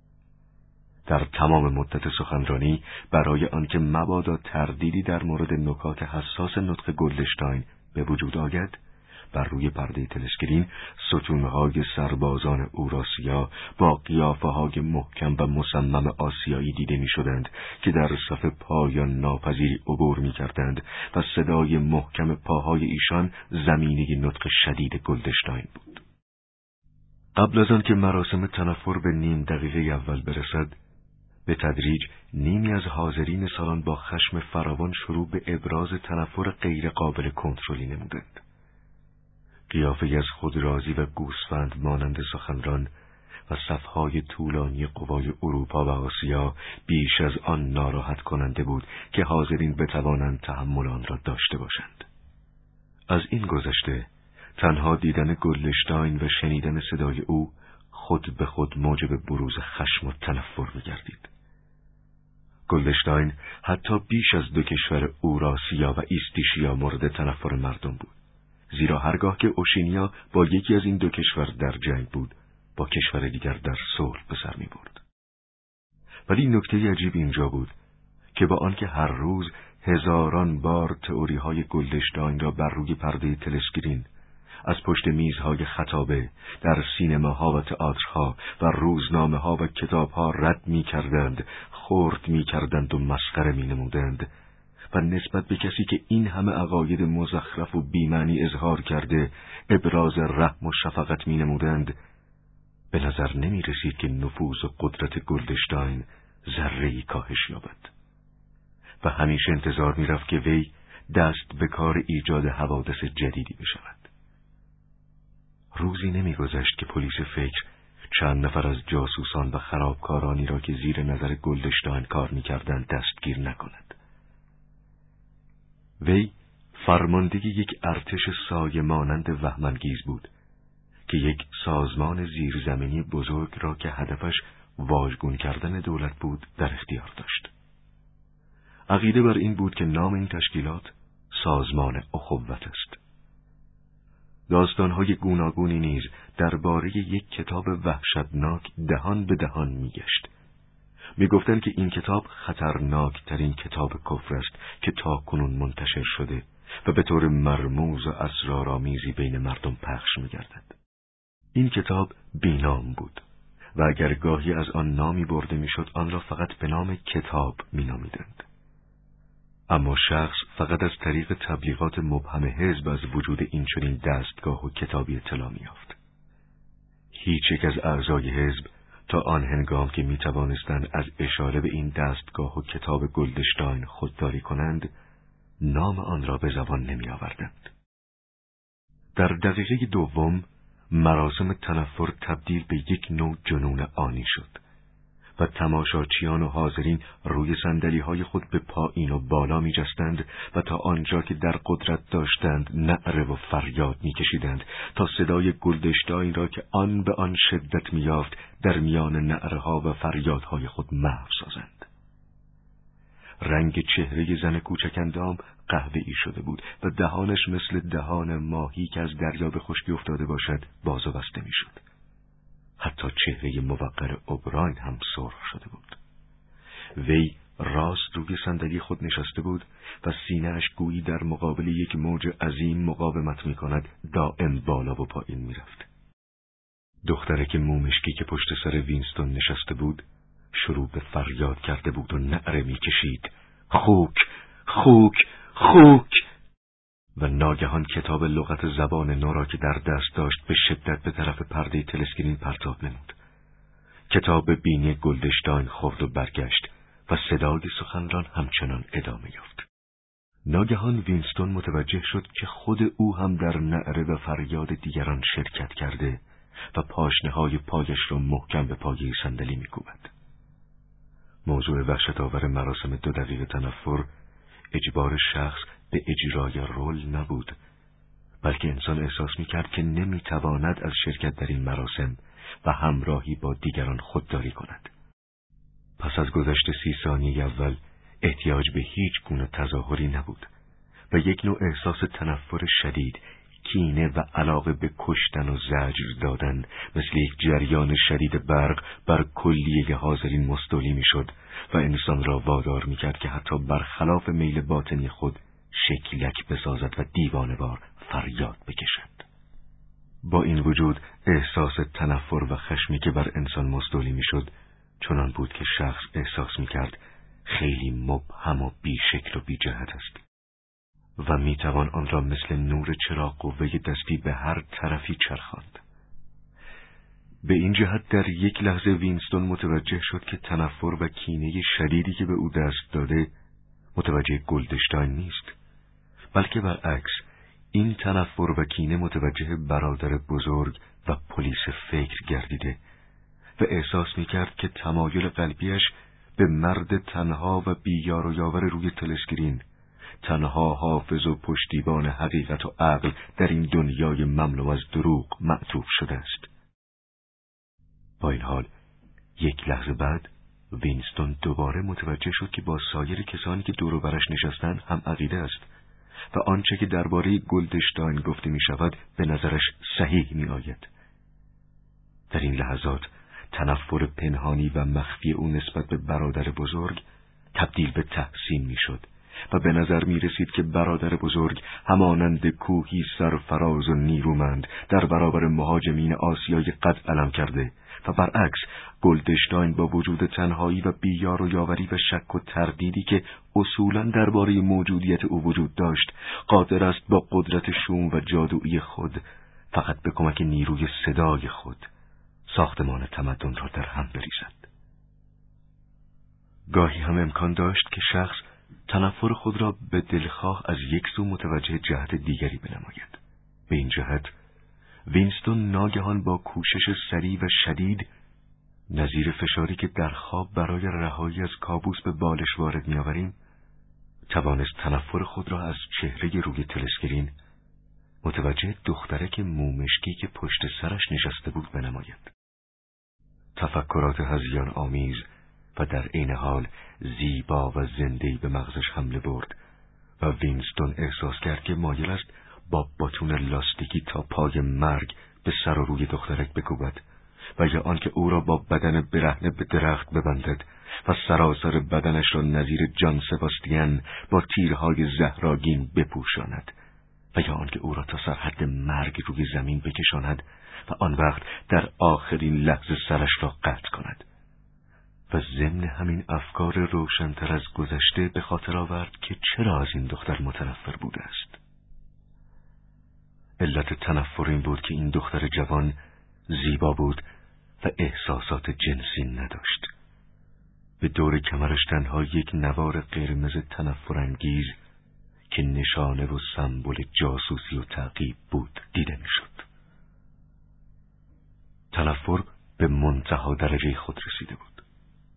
در تمام مدت سخنرانی برای آنکه مبادا تردیدی در مورد نکات حساس نطق گلدشتاین به وجود آید، بر روی پرده تلسکرین ستونهای سربازان اوراسیا با قیافه‌های محکم و مصمم آسیایی دیده می‌شدند که در صف پایان ناپذیری عبور می‌کردند و صدای محکم پاهای ایشان زمینه نطق شدید گلدشتاین بود. قبل از آن که مراسم تنفر به نیم دقیقه اول برسد، به تدریج نیمی از حاضرین سالن با خشم فراوان شروع به ابراز تنفر غیر قابل کنترلی نمودند. قیافه از خود راضی و گوسفند مانند سخنران و صفهای طولانی قوای اروپا و آسیا بیش از آن ناراحت کننده بود که حاضرین بتوانند تحمل آن را داشته باشند. از این گذشته تنها دیدن گلدشتاین و شنیدن صدای او خود به خود موجب بروز خشم و تنفر می‌گردید. گلدشتاین حتی بیش از دو کشور اوراسیا و ایستیشیا مورد تنفر مردم بود، زیرا هرگاه که اوشینیا با یکی از این دو کشور در جنگ بود، با کشور دیگر در صلح به سر می برد. ولی نکته عجیب اینجا بود که با آنکه هر روز هزاران بار تئوری های گلدشتاین را بر روی پرده تلسکرین، از پشت میزهای خطابه، در سینماها و تئاترها و روزنامه‌ها و کتابها رد می کردند، خرد می کردند و مسخره می نمودند، و نسبت به کسی که این همه عقاید مزخرف و بی‌معنی اظهار کرده ابراز رحم و شفقت می نمودند، به نظر نمی رسید که نفوذ و قدرت گلدشتاین ذره‌ای کاهش یابد و همیشه انتظار می رفت که وی دست به کار ایجاد حوادث جدیدی بشود. روزی نمی گذشت که پلیس فکر چند نفر از جاسوسان و خرابکارانی را که زیر نظر گلدشتاین کار می کردند دستگیر نکند. وی فرمانده یک ارتش سایه مانند وهم‌انگیز بود که یک سازمان زیرزمینی بزرگ را که هدفش واژگون کردن دولت بود در اختیار داشت. عقیده بر این بود که نام این تشکیلات سازمان اخوت است. داستانهای گوناگونی نیز درباره یک کتاب وحشتناک دهان به دهان میگشت. میگفتند که این کتاب خطرناک ترین کتاب کفر است که تا کنون منتشر شده و به طور مرموز و اسرارآمیزی بین مردم پخش میگردد. این کتاب بینام بود و اگر گاهی از آن نامی برده میشد آن را فقط به نام کتاب مینامیدند. اما شخص فقط از طریق تبلیغات مبهم حزب از وجود این چنین دستگاه و کتابی اطلاع می‌یافت. هیچ یک از اعضای حزب تا آن هنگام که می توانستند از اشاره به این دستگاه و کتاب گلدشتاین خودداری کنند، نام آن را به زبان نمی آوردند. در دقیقه دوم مراسم تنفر تبدیل به یک نوع جنون آنی شد و تماشاچیان و حاضرین روی صندلی‌های خود به پایین و بالا می‌جستند و تا آنجا که در قدرت داشتند نعره و فریاد می‌کشیدند تا صدای گلدشتایی را که آن به آن شدت می‌یافت در میان نعره‌ها و فریادهای خود محو سازند. رنگ چهره زن کوچک اندام قهوه‌ای شده بود و دهانش مثل دهان ماهی که از دریا به خشکی افتاده باشد باز و بسته می‌شد. حتی چهره موقر اوبراین هم سرخ شده بود. وی راست روی صندلی خود نشسته بود و سینه‌اش گویی در مقابل یک موج عظیم مقاومت می‌کند دائم بالا و پایین می‌رفت. دخترک مومشکی که پشت سر وینستون نشسته بود شروع به فریاد کرده بود و نعره می‌کشید: خوک، خوک، خوک! و ناگهان کتاب لغت زبان نو را که در دست داشت به شدت به طرف پرده تلسکرین پرتاب نمود. کتاب به بینی گلدشتاین خورد و برگشت و صدای سخنران همچنان ادامه یافت. ناگهان وینستون متوجه شد که خود او هم در نعره و فریاد دیگران شرکت کرده و پاشنه‌های پایش را محکم به پایه صندلی می‌کوبد. موضوع وحشت‌آور مراسم دو دقیقه تنفر اجبار شخص به اجرای رول نبود، بلکه انسان احساس می‌کرد که نمی‌تواند از شرکت در این مراسم و همراهی با دیگران خودداری کند. پس از گذشت سی ثانیه اول احتیاج به هیچ گونه تظاهری نبود و یک نوع احساس تنفر شدید، کینه و علاقه به کشتن و زجر دادن مثل یک جریان شدید برق بر کلیه حاضرین مستولی می‌شد و انسان را وادار می‌کرد که حتی برخلاف میل باطنی خود شکلک بسازد و دیوانه‌وار فریاد بکشد. با این وجود احساس تنفر و خشمی که بر انسان مستولی می‌شد چنان بود که شخص احساس می‌کرد خیلی مبهم و بی‌شکل و بی‌جهت است و میتوان آن را مثل نور چراغ قوه دستی به هر طرفی چرخاند. به این جهت در یک لحظه وینستون متوجه شد که تنفر و کینه شدیدی که به او دست داده متوجه گلدشتاین نیست، بلکه برعکس این تنفر و کینه متوجه برادر بزرگ و پلیس فکر گردیده و احساس میکرد که تمایل قلبیش به مرد تنها و بیار و یاور روی تلسکرین، تنها حافظ و پشتیبان حقیقت و عقل در این دنیای مملو از دروغ معطوف شده است. با این حال یک لحظه بعد وینستون دوباره متوجه شد که با سایر کسانی که دور و برش نشستند هم عقیده است و آنچه که درباره گلدشتاین گفته می شود به نظرش صحیح می آید. در این لحظات تنفر پنهانی و مخفی او نسبت به برادر بزرگ تبدیل به تحسین می شد و به نظر می رسید که برادر بزرگ همانند کوهی سرفراز و نیرومند در برابر مهاجمین آسیای قد علم کرده و برعکس گلدشتاین با وجود تنهایی و بیار و یاوری و شک و تردیدی که اصولاً درباره موجودیت او وجود داشت قادر است با قدرت شوم و جادویی خود فقط به کمک نیروی صدای خود ساختمان تمدن را در هم بریزد. گاهی هم امکان داشت که شخص تنفر خود را به دلخواه از یک سو متوجه جهت دیگری بنماید. به این جهت وینستون ناگهان با کوشش سریع و شدید نظیر فشاری که در خواب برای رهایی از کابوس به بالش وارد می‌آوریم توانست تنفر خود را از چهره روی تلسکرین متوجه دخترک مومشکی که پشت سرش نشسته بود بنماید. تفکرات هذیان آمیز و در عین حال زیبا و زنده‌ای به مغزش حمله برد و وینستون احساس کرد که مایل است با باتون لاستیکی تا پای مرگ به سر و روی دخترک بکوبد و یا آنکه او را با بدن برهنه به درخت ببندد و سراسر بدنش را نظیر جان سباستین با تیرهای زهرآگین بپوشاند و یا آنکه او را تا سرحد مرگ روی زمین بکشاند و آن وقت در آخرین لحظه سرش را قطع کند. و ضمن همین افکار روشن‌تر از گذشته به خاطر آورد که چرا از این دختر متنفر بوده است. علت تنفر این بود که این دختر جوان زیبا بود و احساسات جنسی نداشت. به دور کمرش تنها یک نوار قرمز تنفرانگیز که نشانه و سمبل جاسوسی و تعقیب بود دیده می‌شد. تنفر به منتهی درجه خود رسیده بود.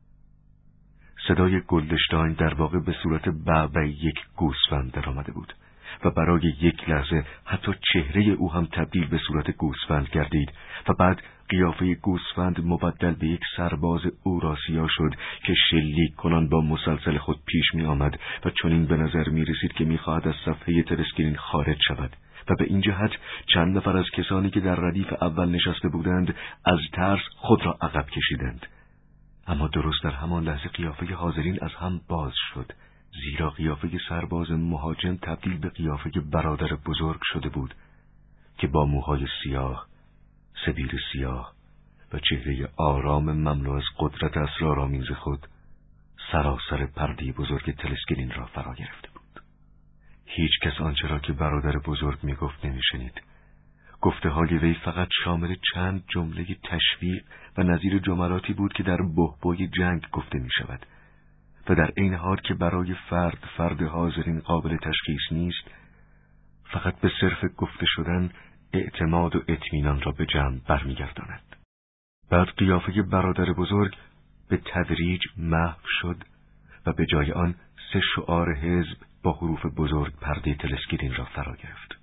صدای گلدشتاین در واقع به صورت بعبع یک گوسفند در آمده بود و برای یک لحظه حتی چهره او هم تبدیل به صورت گوسفند گردید و بعد قیافه گوسفند مبدل به یک سرباز اوراسیا شد که شلیک کنان با مسلسل خود پیش می آمد و چنین به نظر می رسید که می خواهد از صفحه تلسکرین خارج شود و به این جهت چند نفر از کسانی که در ردیف اول نشسته بودند از ترس خود را عقب کشیدند. اما درست در همان لحظه قیافه حاضرین از هم باز شد، زیرا قیافه سرباز مهاجم تبدیل به قیافه برادر بزرگ شده بود که با موهای سیاه، سبیل سیاه و چهره آرام مملو از قدرت اسرارآمیز خود سراسر پرده بزرگ تلسکرین را فرا گرفته بود. هیچ کس آنچه را که برادر بزرگ می گفت نمی شنید. گفته های وی فقط شامل چند جمله تشویق و نظیر جملاتی بود که در بحبوح جنگ گفته می شود و در عین حال که برای فرد فرد حاضرین قابل تشخیص نیست، فقط به صرف گفته شدن اعتماد و اطمینان را به جمع برمیگرداند. بعد قیافه برادر بزرگ به تدریج محو شد و به جای آن سه شعار حزب با حروف بزرگ پرده تلسکرین را فرا گرفت.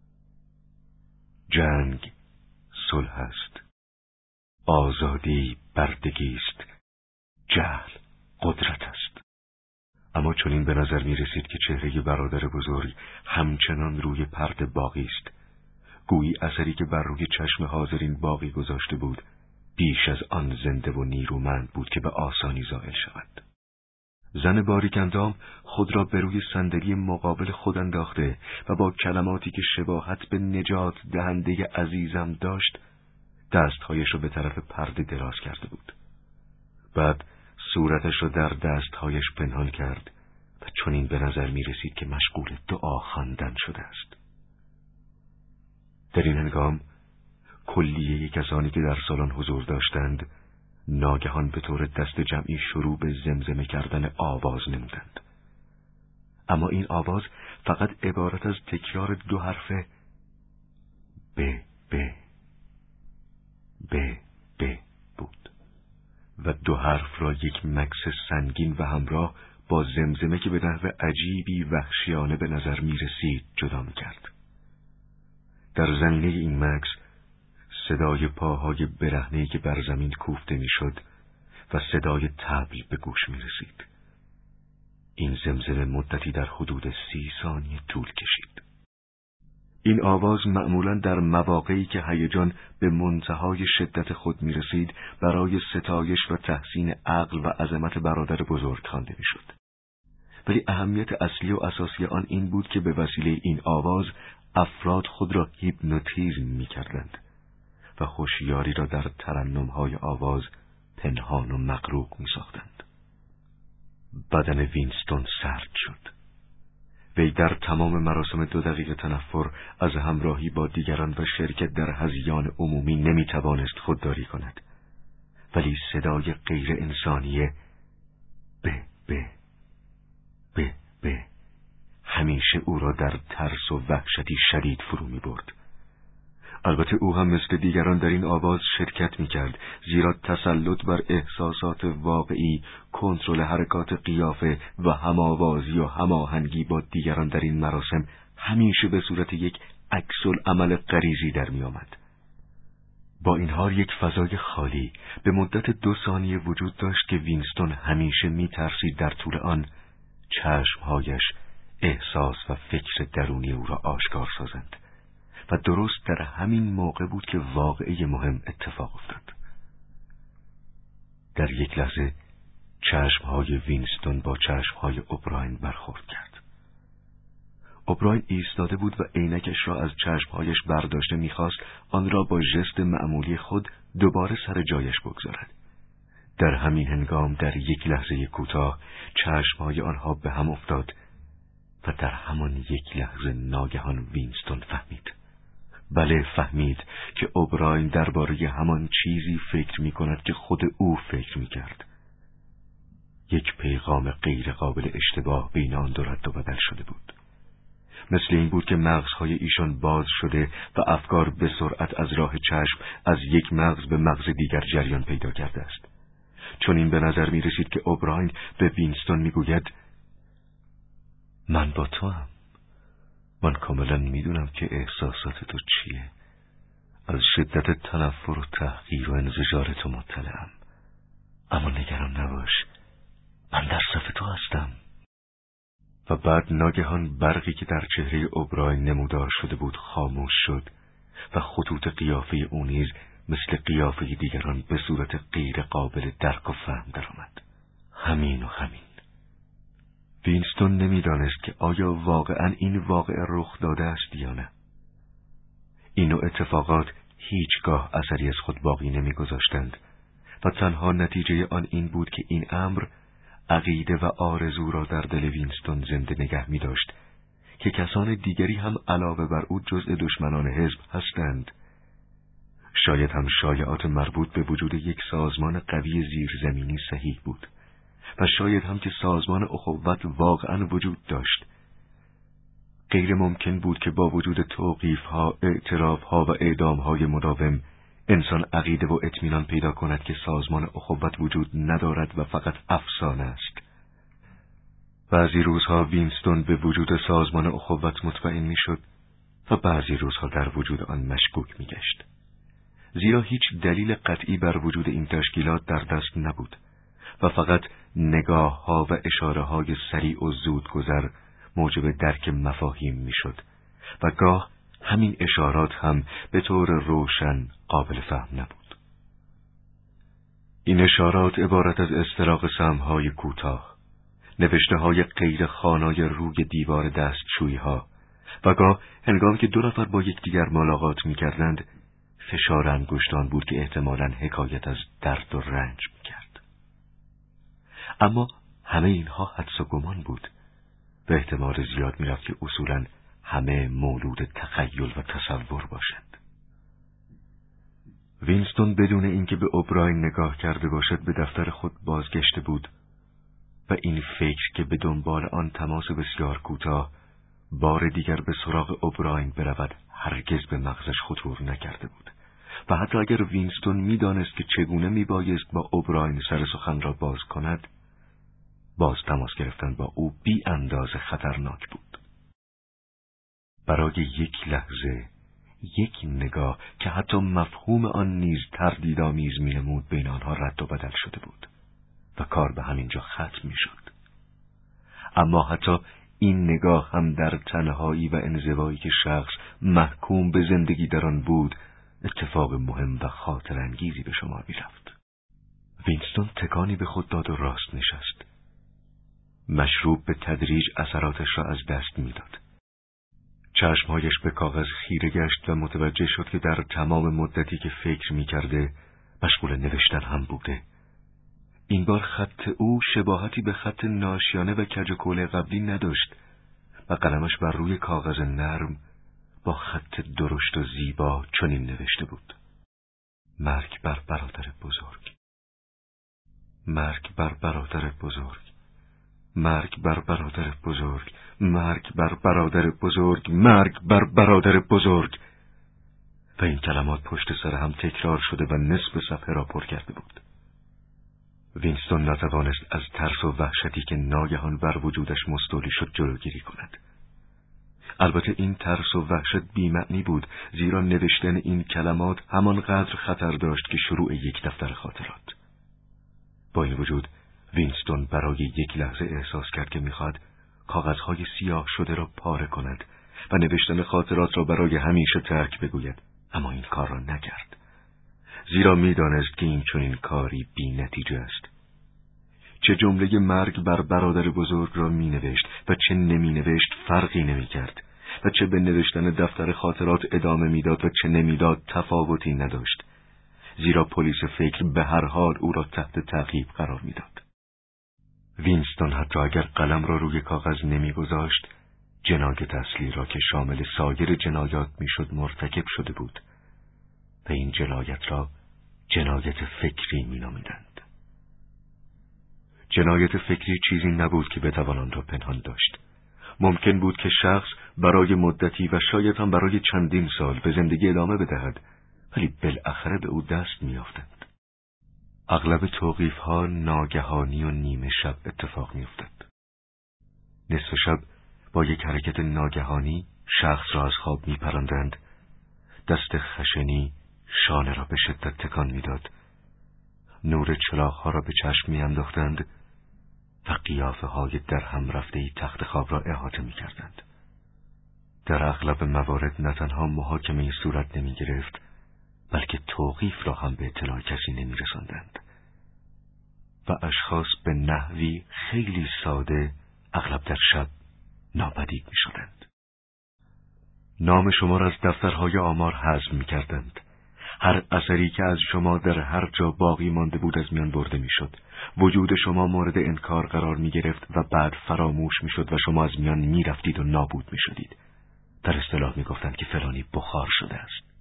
جنگ صلح است، آزادی بردگی است، جهل قدرت است. اما چنین به نظر می رسید که چهره برادر بزرگ همچنان روی پرده باقی است، گویی اثری که بر روی چشم حاضرین باقی گذاشته بود بیش از آن زنده و نیرومند بود که به آسانی زائل شود. زن باریکندام خود را به روی صندلی مقابل خود انداخته و با کلماتی که شباهت به نجات دهنده عزیزم داشت دستهایش را به طرف پرده دراز کرده بود. بعد صورتش را در دستهایش پنهان کرد و چنین به نظر می رسید که مشغول دعا خواندن شده است. در این هنگام کلیه کسانی که در سالن حضور داشتند ناگهان به طور دست جمعی شروع به زمزمه کردن آواز نمودند. اما این آواز فقط عبارت از تکرار دو حرف ب ب ب ب بود و دو حرف را یک مکث سنگین و همراه با زمزمه که به نحو عجیبی وحشیانه به نظر می رسید جدا می کرد. در زمینه این مکث صدای پاهای برهنه‌ای که بر زمین کوفته میشد و صدای طبل به گوش می رسید. این زمزمه مدتی در حدود سی ثانیه طول کشید. این آواز معمولاً در مواقعی که هیجان به منتهای شدت خود می رسید برای ستایش و تحسین عقل و عظمت برادر بزرگ خوانده می شد. ولی اهمیت اصلی و اساسی آن این بود که به وسیله این آواز افراد خود را هیپنوتیزم می کردند و هوشیاری را در ترنم‌های آواز پنهان و مغروق می ساختند. بدن وینستون سرد شد. وی در تمام مراسم دو دقیقه تنفر از همراهی با دیگران و شرکت در هذیان عمومی نمی توانست خودداری کند. ولی صدای غیر انسانیه ب ب ب ب همیشه او را در ترس و وحشتی شدید فرو می برد. البته او هم مثل دیگران در این آواز شرکت می کرد، زیرا تسلط بر احساسات واقعی، کنترل حرکات قیافه و هماوازی و هماهنگی با دیگران در این مراسم همیشه به صورت یک عکس‌العمل غریزی در می آمد. با این حال یک فضای خالی به مدت دو ثانیه وجود داشت که وینستون همیشه می ترسید در طول آن چشمهایش احساس و فکر درونی او را آشکار سازند. و درست در همین موقع بود که واقعه مهم اتفاق افتاد. در یک لحظه چشمهای وینستون با چشمهای اوبراین برخورد کرد. اوبراین ایستاده بود و عینکش را از چشمهایش برداشته می‌خواست آن را با ژست معمولی خود دوباره سر جایش بگذارد. در همین هنگام در یک لحظه کوتاه چشمهای آنها به هم افتاد و در همان یک لحظه ناگهان وینستون فهمید. بله فهمید که اوبراین درباره همان چیزی فکر می کند که خود او فکر می کرد. یک پیغام غیر قابل اشتباه بین آن دو رد و بدل شده بود. مثل این بود که مغزهای ایشان باز شده و افکار به سرعت از راه چشم از یک مغز به مغز دیگر جریان پیدا کرده است. چون این به نظر می رسید که اوبراین به وینستون می گوید من با تو هم. من کاملا می دونم که احساسات تو چیه. از شدت تنفر و تحقیر و انزجار تو مطلعم. اما نگران نباش، من در صف تو هستم. و بعد ناگهان برقی که در چهره اوبراین نمودار شده بود خاموش شد و خطوط قیافه او نیز مثل قیافه دیگران به صورت غیر قابل درک و فهم درآمد. همین و همین. وینستون نمیدانست که آیا واقعا این واقعه رخ داده است یا نه. این نوع اتفاقات هیچگاه اثری از خود باقی نمیگذاشتند و تنها نتیجه آن این بود که این امر عقیده و آرزو را در دل وینستون زنده نگه می داشت که کسان دیگری هم علاوه بر او جزء دشمنان حزب هستند. شاید هم شایعات مربوط به وجود یک سازمان قوی زیرزمینی صحیح بود و شاید هم که سازمان اخوت واقعا وجود داشت. غیر ممکن بود که با وجود توقیف‌ها، اعتراف‌ها و اعدام‌های مداوم انسان عقیده و اطمینان پیدا کند که سازمان اخوت وجود ندارد و فقط افسانه است. بعضی روزها وینستون به وجود سازمان اخوت مطمئن می‌شد و بعضی روزها در وجود آن مشکوک می‌گشت. زیرا هیچ دلیل قطعی بر وجود این تشکیلات در دست نبود و فقط نگاه‌ها و اشاره‌های سریع و زودگذر موجب درک مفاهیم می‌شد و گاه همین اشارات هم به طور روشن قابل فهم نبود. این اشارات عبارت از استراق سهم‌های کوتاه، نوشته‌های غیر خوانای روی دیوار دستشویی‌ها و گاه هنگامی که دو نفر با یکدیگر ملاقات می‌کردند، فشار انگشتان بود که احتمالاً حکایت از درد و رنج می‌کرد. اما همه اینها حدس و گمان بود و احتمال زیاد می‌رفت که اصولاً همه مولود تخیل و تصور باشند. وینستون بدون اینکه به اوبراین نگاه کرده باشد به دفتر خود بازگشته بود و این فکر که به دنبال آن تماس بسیار کوتاه بار دیگر به سراغ اوبراین برود هرگز به مغزش خطور نکرده بود و حتی اگر وینستون می‌دانست که چگونه میبایست با اوبراین سر سخن را باز کند، باز تماس گرفتن با او بی اندازه خطرناک بود. برای یک لحظه، یک نگاه که حتی مفهوم آن نیز تردیدآمیز می‌نمود بین آنها رد و بدل شده بود و کار به همینجا ختم می‌شد. اما حتی این نگاه هم در تنهایی و انزوایی که شخص محکوم به زندگی در آن بود، اتفاق مهم و خاطرانگیزی به شمار می‌رفت. وینستون تکانی به خود داد و راست نشست. مشروب به تدریج اثراتش را از دست می‌داد. چشمهایش به کاغذ خیره گشت و متوجه شد که در تمام مدتی که فکر می‌کرده مشغول نوشتن هم بوده. این بار خط او شباهتی به خط ناشیانه و کج و کوله قبلی نداشت و قلمش بر روی کاغذ نرم با خط درشت و زیبا چنین نوشته بود: مرگ بر برادر بزرگ، مرگ بر برادر بزرگ، مرگ بر برادر بزرگ، مرگ بر برادر بزرگ، مرگ بر برادر بزرگ. و این کلمات پشت سر هم تکرار شده و نصف صفحه را پر کرده بود. وینستون نتوانست از ترس و وحشتی که ناگهان بر وجودش مستولی شد جلوگیری کند. البته این ترس و وحشت بی‌معنی بود، زیرا نوشتن این کلمات همانقدر خطر داشت که شروع یک دفتر خاطرات. با این وجود وینستون برای یک لحظه احساس کرد که می‌خواد کاغذهای سیاه شده را پاره کند و نوشتن خاطرات را برای همیشه ترک بگوید، اما این کار را نکرد، زیرا می‌دانست که این چنین کاری بی نتیجه است. چه جمله مرگ بر برادر بزرگ را می‌نوشت و چه نمی‌نوشت فرقی نمی‌کرد و چه به نوشتن دفتر خاطرات ادامه می‌داد و چه نمی‌داد تفاوتی نداشت، زیرا پلیس فکر به هر حال او را تحت تعقیب قرار می‌داد. وینستون حتی اگر قلم را روی کاغذ نمی‌گذاشت، جنایت اصلی را که شامل سایر جنایات می‌شد مرتکب شده بود و این جنایت را جنایت فکری می‌نامیدند. جنایت فکری چیزی نبود که بتوان آن را پنهان داشت. ممکن بود که شخص برای مدتی و شاید هم برای چندین سال به زندگی ادامه بدهد، ولی بالاخره به او دست می‌یافتند. اغلب توقیف‌ها ناگهانی و نیمه شب اتفاق می‌افتاد. نصف شب با یک حرکت ناگهانی شخص را از خواب می‌پراندند، دست خشنی شانه را به شدت تکان می‌داد، نور چراغ‌ها را به چشم می‌انداختند و قیافه‌های در هم رفته‌ای تخت خواب را احاطه می‌کردند. در اغلب موارد نه تنها محاکمه صورت نمی‌گرفت، بلکه توقیف را هم به اطلاع کسی نمی‌رساندند و اشخاص به نحوی خیلی ساده اغلب در شب ناپدید می‌شدند. نام شما را از دفترهای آمار حذف می‌کردند. هر اثری که از شما در هر جا باقی مانده بود از میان برده میشد. وجود شما مورد انکار قرار می گرفت و بعد فراموش می شد و شما از میان می رفتید و نابود می شدید. در اصطلاح می گفتند که فلانی بخار شده است.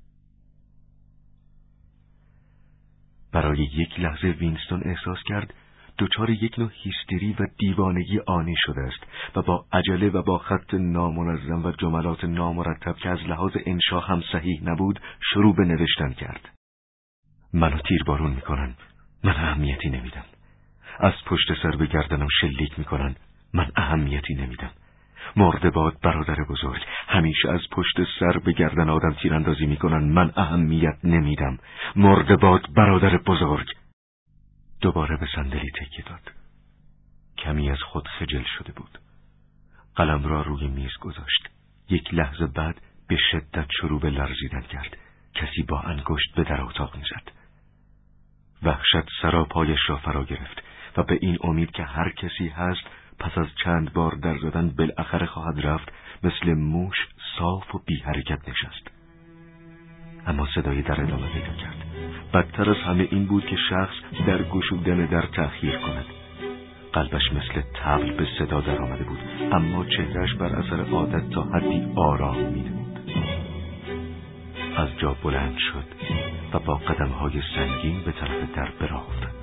برای یک لحظه وینستون احساس کرد دچار یک نوع هیستری و دیوانگی آنی شده است و با عجله و با خط نامنظم و جملات نامرتب که از لحاظ انشا هم صحیح نبود شروع به نوشتن کرد. منو تیربارون میکنن، من اهمیتی نمیدم. از پشت سر به گردنم شلیک میکنن، من اهمیتی نمیدم. مرده باد برادر بزرگ، همیشه از پشت سر به گردن آدم تیراندازی میکنن، من اهمیت نمیدم. مرده باد برادر بزرگ. دوباره به صندلی تکیه داد. کمی از خود خجل شده بود. قلم را روی میز گذاشت. یک لحظه بعد به شدت شروع به لرزیدن کرد. کسی با انگشت به در اتاق میزد. وحشت سراپایش را فرا گرفت و به این امید که هر کسی هست پس از چند بار در زدن بالاخره خواهد رفت، مثل موش صاف و بی حرکت نشست. اما صدای در ادامه پیدا کرد. بدتر از همه این بود که شخص در گشودن در تأخیر کند. قلبش مثل طبل به صدا در آمده بود، اما چهرهش بر اثر عادت تا حدی آرام می‌نمود. از جا بلند شد و با قدم‌های سنگین به طرف در به راه افتاد.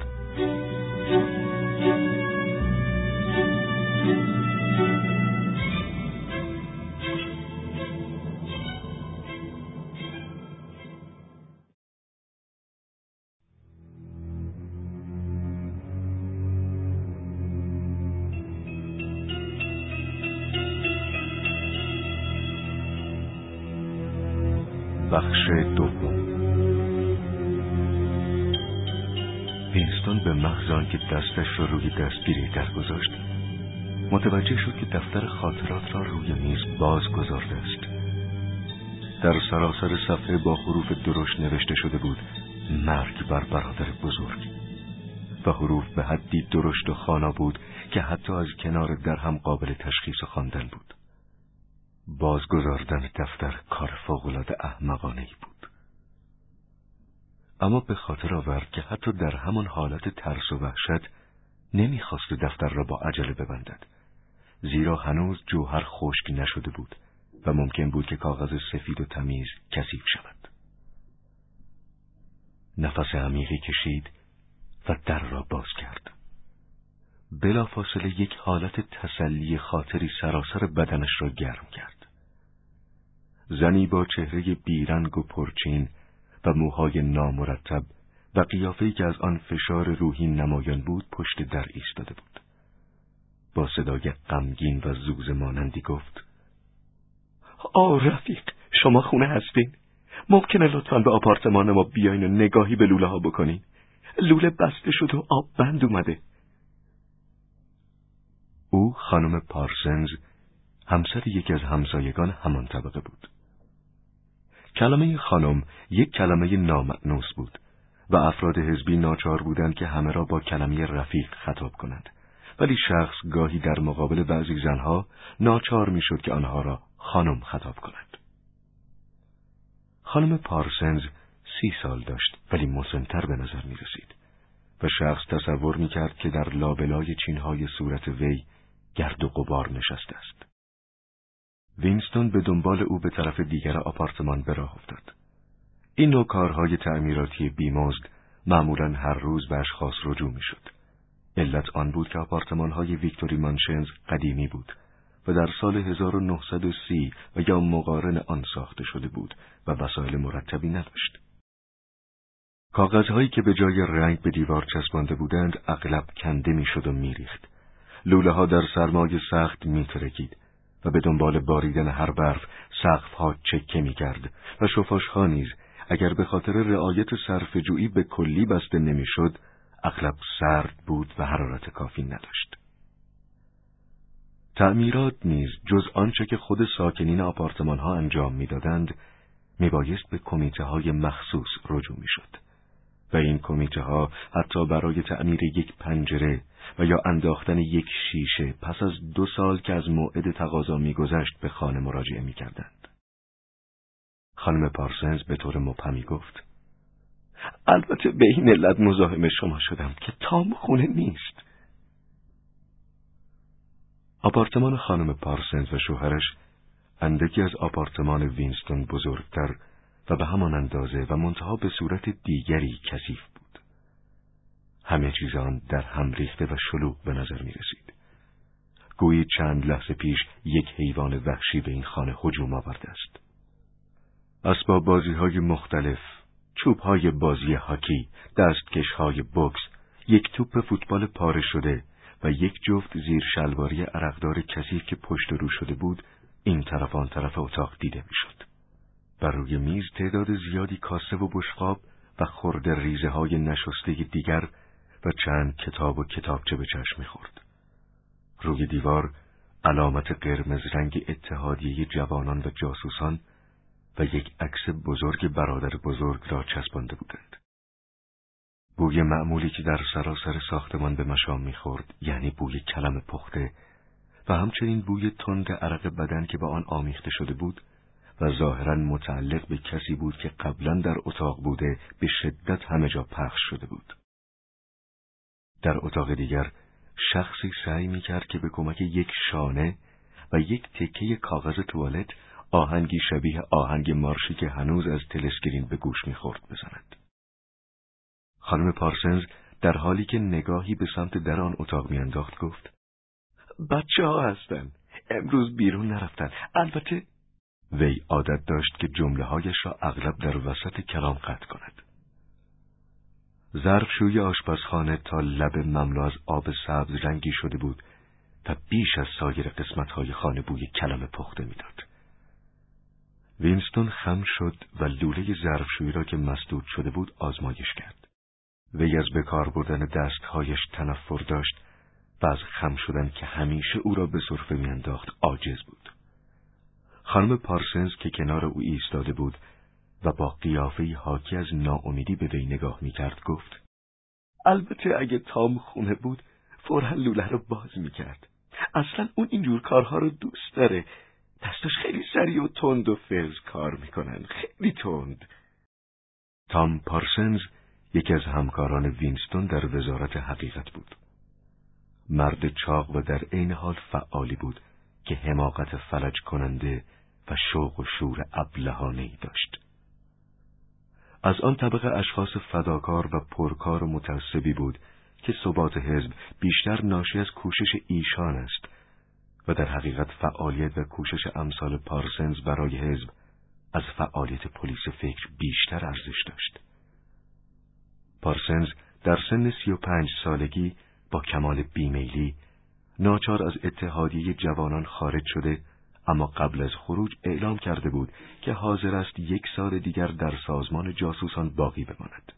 بخش دوم. وینستون به محض آنکه دستش را روی دستگیره در گذاشت متوجه شد که دفتر خاطرات را روی میز باز گذارده است. در سراسر صفحه با حروف درشت نوشته شده بود مرگ بر برادر بزرگ و حروف به حدی درشت و خوانا بود که حتی از کنار در هم قابل تشخیص و خواندن بود. بازگذاردن دفتر کار فوق‌العاده احمقانه‌ای بود. اما به خاطر آورد که حتی در همان حالت ترس و وحشت نمیخواست دفتر را با عجله ببندد، زیرا هنوز جوهر خشک نشده بود و ممکن بود که کاغذ سفید و تمیز کثیف شود. نفس عمیقی کشید و در را باز کرد. بلافاصله یک حالت تسلی خاطری سراسر بدنش را گرم کرد. زنی با چهره بیرنگ و پرچین و موهای نامرتب و قیافه‌ای که از آن فشار روحی نمایان بود پشت در ایستاده بود. با صدای غمگین و زوزه مانندی گفت: آه رفیق، شما خونه هستین؟ ممکنه لطفاً به آپارتمان ما بیاین و نگاهی به لوله ها بکنین؟ لوله بسته شد و آب بند اومده. او خانم پارسنز، همسر یکی از همسایگان همان طبقه بود. کلمه خانم یک کلمه نامأنوس بود و افراد حزبی ناچار بودند که همه را با کلمه رفیق خطاب کنند، ولی شخص گاهی در مقابل بعضی زنها ناچار میشد که آنها را خانم خطاب کند. خانم پارسنز سی سال داشت ولی مسن‌تر به نظر می رسید و شخص تصور می کرد که در لابلای چینهای صورت وی گرد و غبار نشسته است. وینستون به دنبال او به طرف دیگر آپارتمان به راه افتاد. این نوع کارهای تعمیراتی بیمزد معمولاً هر روز به اشخاص رجوع می شد. علت آن بود که آپارتمان‌های ویکتوری مانشنز قدیمی بود و در سال هزار و نهصد و سی و یا مقارن آن ساخته شده بود و وسایل مرتبی نداشت. کاغذهایی که به جای رنگ به دیوار چسبانده بودند اغلب کنده میشد و میریخت. لوله ها در سرمای سخت میترکید و به دنبال باریدن هر برف سقفها چکه میکرد و شفاشها نیز اگر به خاطر رعایت صرفه‌جویی به کلی بسته نمیشد اغلب سرد بود و حرارت کافی نداشت. تعمیرات نیز جز آنچه که خود ساکنین آپارتمان‌ها انجام میدادند میبایست به کمیته‌های مخصوص رجوع میشد و این کمیته‌ها حتی برای تعمیر یک پنجره و یا انداختن یک شیشه پس از دو سال که از موعد تقاضا میگذشت به خانه مراجعه میکردند. خانم پارسنز به طور مبهمی گفت: البته به این علت مزاحم شما شدم که تام خونه نیست. آپارتمان خانم پارسنز و شوهرش اندکی از آپارتمان وینستون بزرگتر و به همان اندازه و منتها به صورت دیگری کثیف بود. همه چیز آن در هم ریخته و شلوغ به نظر می رسید. گویی چند لحظه پیش یک حیوان وحشی به این خانه هجوم آورده است. اسباب بازی های مختلف، چوب های بازی هاکی، دستکش های بوکس، یک توپ فوتبال پاره شده و یک جفت زیر شلواری عرقدار کثیف که پشت رو شده بود این طرف آن طرف اتاق دیده می شد. بر روی میز تعداد زیادی کاسه و بشقاب و خرده ریزه های نشسته دیگر و چند کتاب و کتابچه به چشم می خورد. روی دیوار علامت قرمز رنگ اتحادیه جوانان و جاسوسان و یک عکس بزرگ برادر بزرگ را چسبانده بودند. بوی معمولی که در سراسر ساختمان به مشام می‌خورد، یعنی بوی کلم پخته و همچنین بوی تند عرق بدن که با آن آمیخته شده بود و ظاهراً متعلق به کسی بود که قبلاً در اتاق بوده، به شدت همه جا پخش شده بود. در اتاق دیگر شخصی سعی می‌کرد که به کمک یک شانه و یک تکه کاغذ توالت آهنگی شبیه آهنگ مارشی که هنوز از تلسکرین به گوش می‌خورد بزند. خانم پارسنز در حالی که نگاهی به سمت در آن اتاق میانداخت گفت: بچه ها هستن، امروز بیرون نرفتن. البته وی عادت داشت که جمله هایش را اغلب در وسط کلام قطع کند. ظرفشوی آشپزخانه تا لب مملو از آب سبز رنگی شده بود و بیش از سایر قسمت های خانه بوی کلم پخته میداد. وینستون خم شد و لوله ظرفشویی را که مسدود شده بود آزمایش کرد. وی از بکار بردن دستهایش تنفر داشت و از خم شدن که همیشه او را به سرفه میانداخت عاجز بود. خانم پارسنز که کنار او ایستاده بود و با قیافه‌ای حاکی از ناامیدی به وی نگاه میکرد گفت: البته اگه تام خونه بود فوراً لوله رو باز میکرد. اصلا اون اینجور کارها رو دوست داره. دستش خیلی سریع و تند و فز کار میکنن، خیلی تند. تام پارسنز یکی از همکاران وینستون در وزارت حقیقت بود. مرد چاق و در عین حال فعالی بود که حماقت فلج کننده و شوق و شور ابلهانه‌ای داشت. از آن طبقه اشخاص فداکار و پرکار و متعصبی بود که ثبات حزب بیشتر ناشی از کوشش ایشان است و در حقیقت فعالیت و کوشش امثال پارسنز برای حزب از فعالیت پلیس فکر بیشتر ارزش داشت. پارسنز در سن سی و پنج سالگی با کمال بیمیلی ناچار از اتحادیه جوانان خارج شده، اما قبل از خروج اعلام کرده بود که حاضر است یک سال دیگر در سازمان جاسوسان باقی بماند.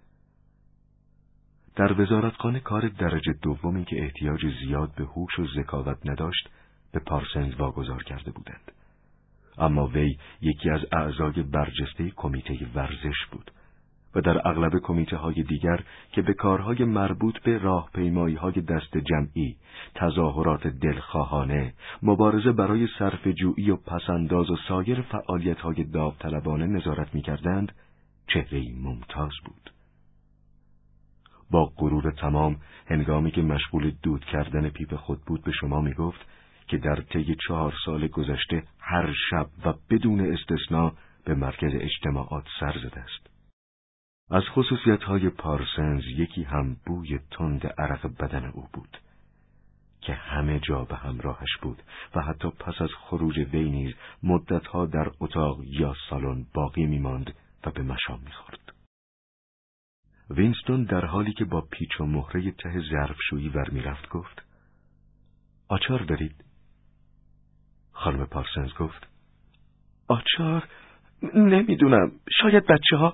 در وزارتخانه کار درجه دومی که احتیاج زیاد به هوش و ذکاوت نداشت به پارسنز واگذار کرده بودند، اما وی یکی از اعضای برجسته کمیته ورزش بود و در اغلب کمیته های دیگر که به کارهای مربوط به راهپیمایی های دست جمعی، تظاهرات دلخواهانه، مبارزه برای صرفه‌جویی و پسنداز و سایر فعالیت های داوطلبانه نظارت می کردند، چهره‌ای ممتاز بود. با غرور تمام هنگامی که مشغول دود کردن پیپ خود بود به شما می گفت که در طی چهار سال گذشته هر شب و بدون استثناء به مرکز اجتماعات سر زده است. از خصوصیت‌های پارسنز یکی هم بوی تند عرق بدن او بود که همه جا به همراهش بود و حتی پس از خروج وی نیز مدت‌ها در اتاق یا سالن باقی می‌ماند و به مشام می‌خورد. وینستون در حالی که با پیچ و مهره ته ظرفشویی ور می‌رفت گفت: آچار دارید؟ خانم پارسنز گفت: آچار؟ نمیدونم، شاید بچه ها.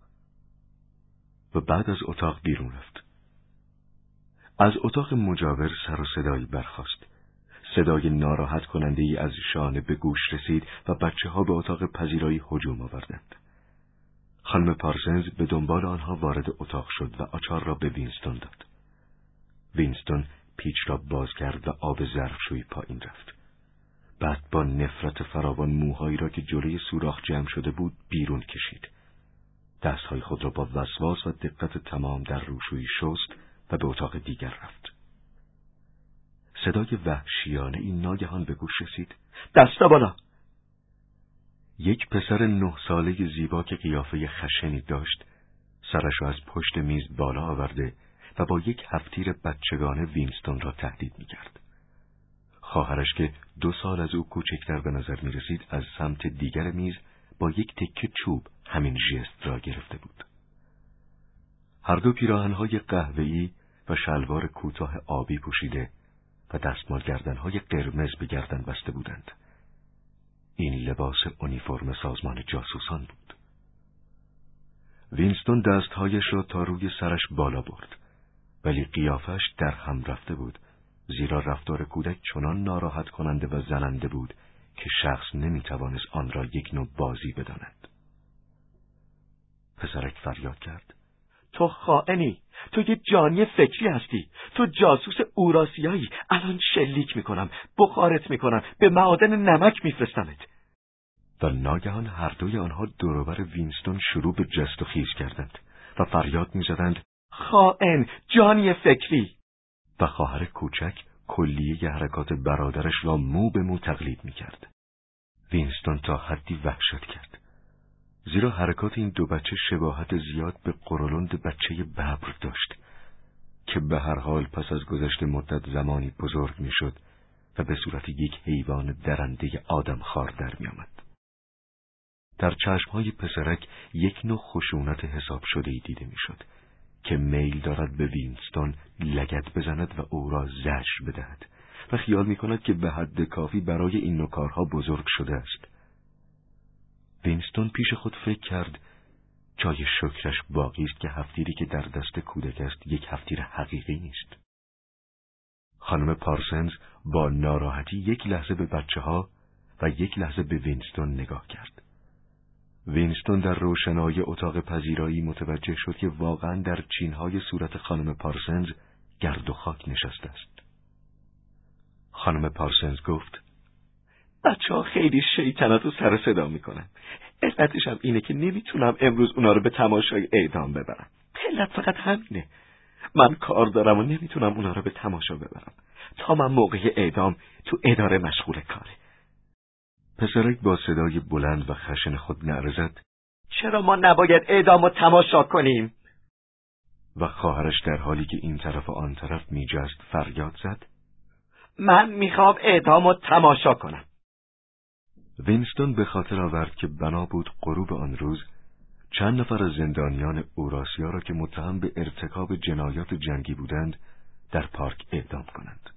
و بعد از اتاق بیرون رفت. از اتاق مجاور سر و صدایی برخاست. صدای ناراحت کننده ای از شانه به گوش رسید و بچه ها به اتاق پذیرایی هجوم آوردند. خانم پارسنز به دنبال آنها وارد اتاق شد و آچار را به وینستون داد. وینستون پیچ را باز کرد و آب ظرفشویی پایین رفت. بعد با نفرت فراوان موهایی را که جلوی سوراخ جمع شده بود بیرون کشید. دستهای خود را با وسواس و دقت تمام در روشویی شست و به اتاق دیگر رفت. صدای وحشیانه این ناگهان به گوش رسید: دستا بالا! یک پسر نه ساله زیبا که قیافه خشنی داشت، سرش را از پشت میز بالا آورده و با یک هفتیر بچگانه وینستون را تهدید می‌کرد. خواهرش که دو سال از او کوچکتر به نظر می رسید از سمت دیگر میز با یک تکه چوب همین ژست را گرفته بود. هر دو پیراهن‌های قهوه‌ای و شلوار کوتاه آبی پوشیده و دستمال گردن‌های قرمز به گردن بسته بودند. این لباس اونیفرم سازمان جاسوسان بود. وینستون دستهایش را تا روی سرش بالا برد، ولی قیافش در هم رفته بود، زیرا رفتار کودک چنان ناراحت کننده و زننده بود که شخص نمیتوانست آن را یک نوع بازی بداند. پسرک فریاد کرد: تو خائنی! تو یه جانی فکری هستی! تو جاسوس اوراسیایی! الان شلیک میکنم، بخارت میکنم، به معادن نمک میفرستمت! و ناگهان هر دوی آنها دوروبر وینستون شروع به جست و خیز کردند و فریاد میزدند: خائن! جانی فکری! و خواهر کوچک کلیه حرکات برادرش را مو به مو تقلید میکرد. وینستون تا حدی وحشت کرد، زیرا حرکات این دو بچه شباهت زیاد به قرولند بچه ببر داشت که به هر حال پس از گذشت مدت زمانی بزرگ میشد و به صورت یک حیوان درنده آدمخوار در میآمد. در چشمهای پسرک یک نوع خشونت حساب شده‌ای دیده میشد که میل دارد به وینستون لگد بزند و او را زجر بدهد و خیال میکند که به حد کافی برای این نوع کارها بزرگ شده است. وینستون پیش خود فکر کرد جای شکرش باقی است که هفتیری که در دست کودک است یک هفتیر حقیقی نیست. خانم پارسنز با ناراحتی یک لحظه به بچه ها و یک لحظه به وینستون نگاه کرد. وینستون در روشنایی اتاق پذیرایی متوجه شد که واقعا در چینهای صورت خانم پارسنز گرد و خاک نشسته است. خانم پارسنز گفت: بچه ها خیلی شیطنت و سر صدا میکنن. علتش هم اینه که نمیتونم امروز اونا رو به تماشای اعدام ببرم. علت فقط همینه. من کار دارم و نمیتونم اونا رو به تماشا ببرم. تا من موقع اعدام تو اداره مشغول کاره. پسرک با صدای بلند و خشن خود نعره زد: چرا ما نباید اعدام رو تماشا کنیم؟ و خواهرش در حالی که این طرف و آن طرف میجست فریاد زد: من میخوام اعدام رو تماشا کنم. وینستون به خاطر آورد که بنا بود غروب آن روز چند نفر از زندانیان اوراسیا را که متهم به ارتکاب جنایات جنگی بودند در پارک اعدام کنند.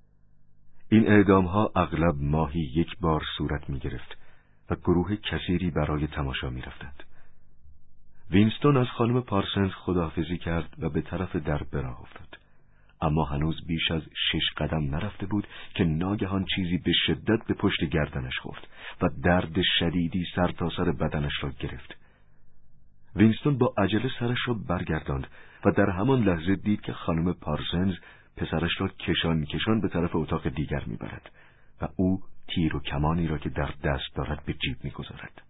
این اعدام‌ها اغلب ماهی یک بار صورت می‌گرفت و گروه کثیری برای تماشا می‌رفتند. وینستون از خانم پارسنز خداحافظی کرد و به طرف در براه افتاد، اما هنوز بیش از شش قدم نرفته بود که ناگهان چیزی به شدت به پشت گردنش خورد و درد شدیدی سر تا سر بدنش را گرفت. وینستون با عجله سرش را برگرداند و در همان لحظه دید که خانم پارسنز پسرش را کشان کشان به طرف اتاق دیگر میبرد و او تیر و کمانی را که در دست دارد به جیب میگذارد.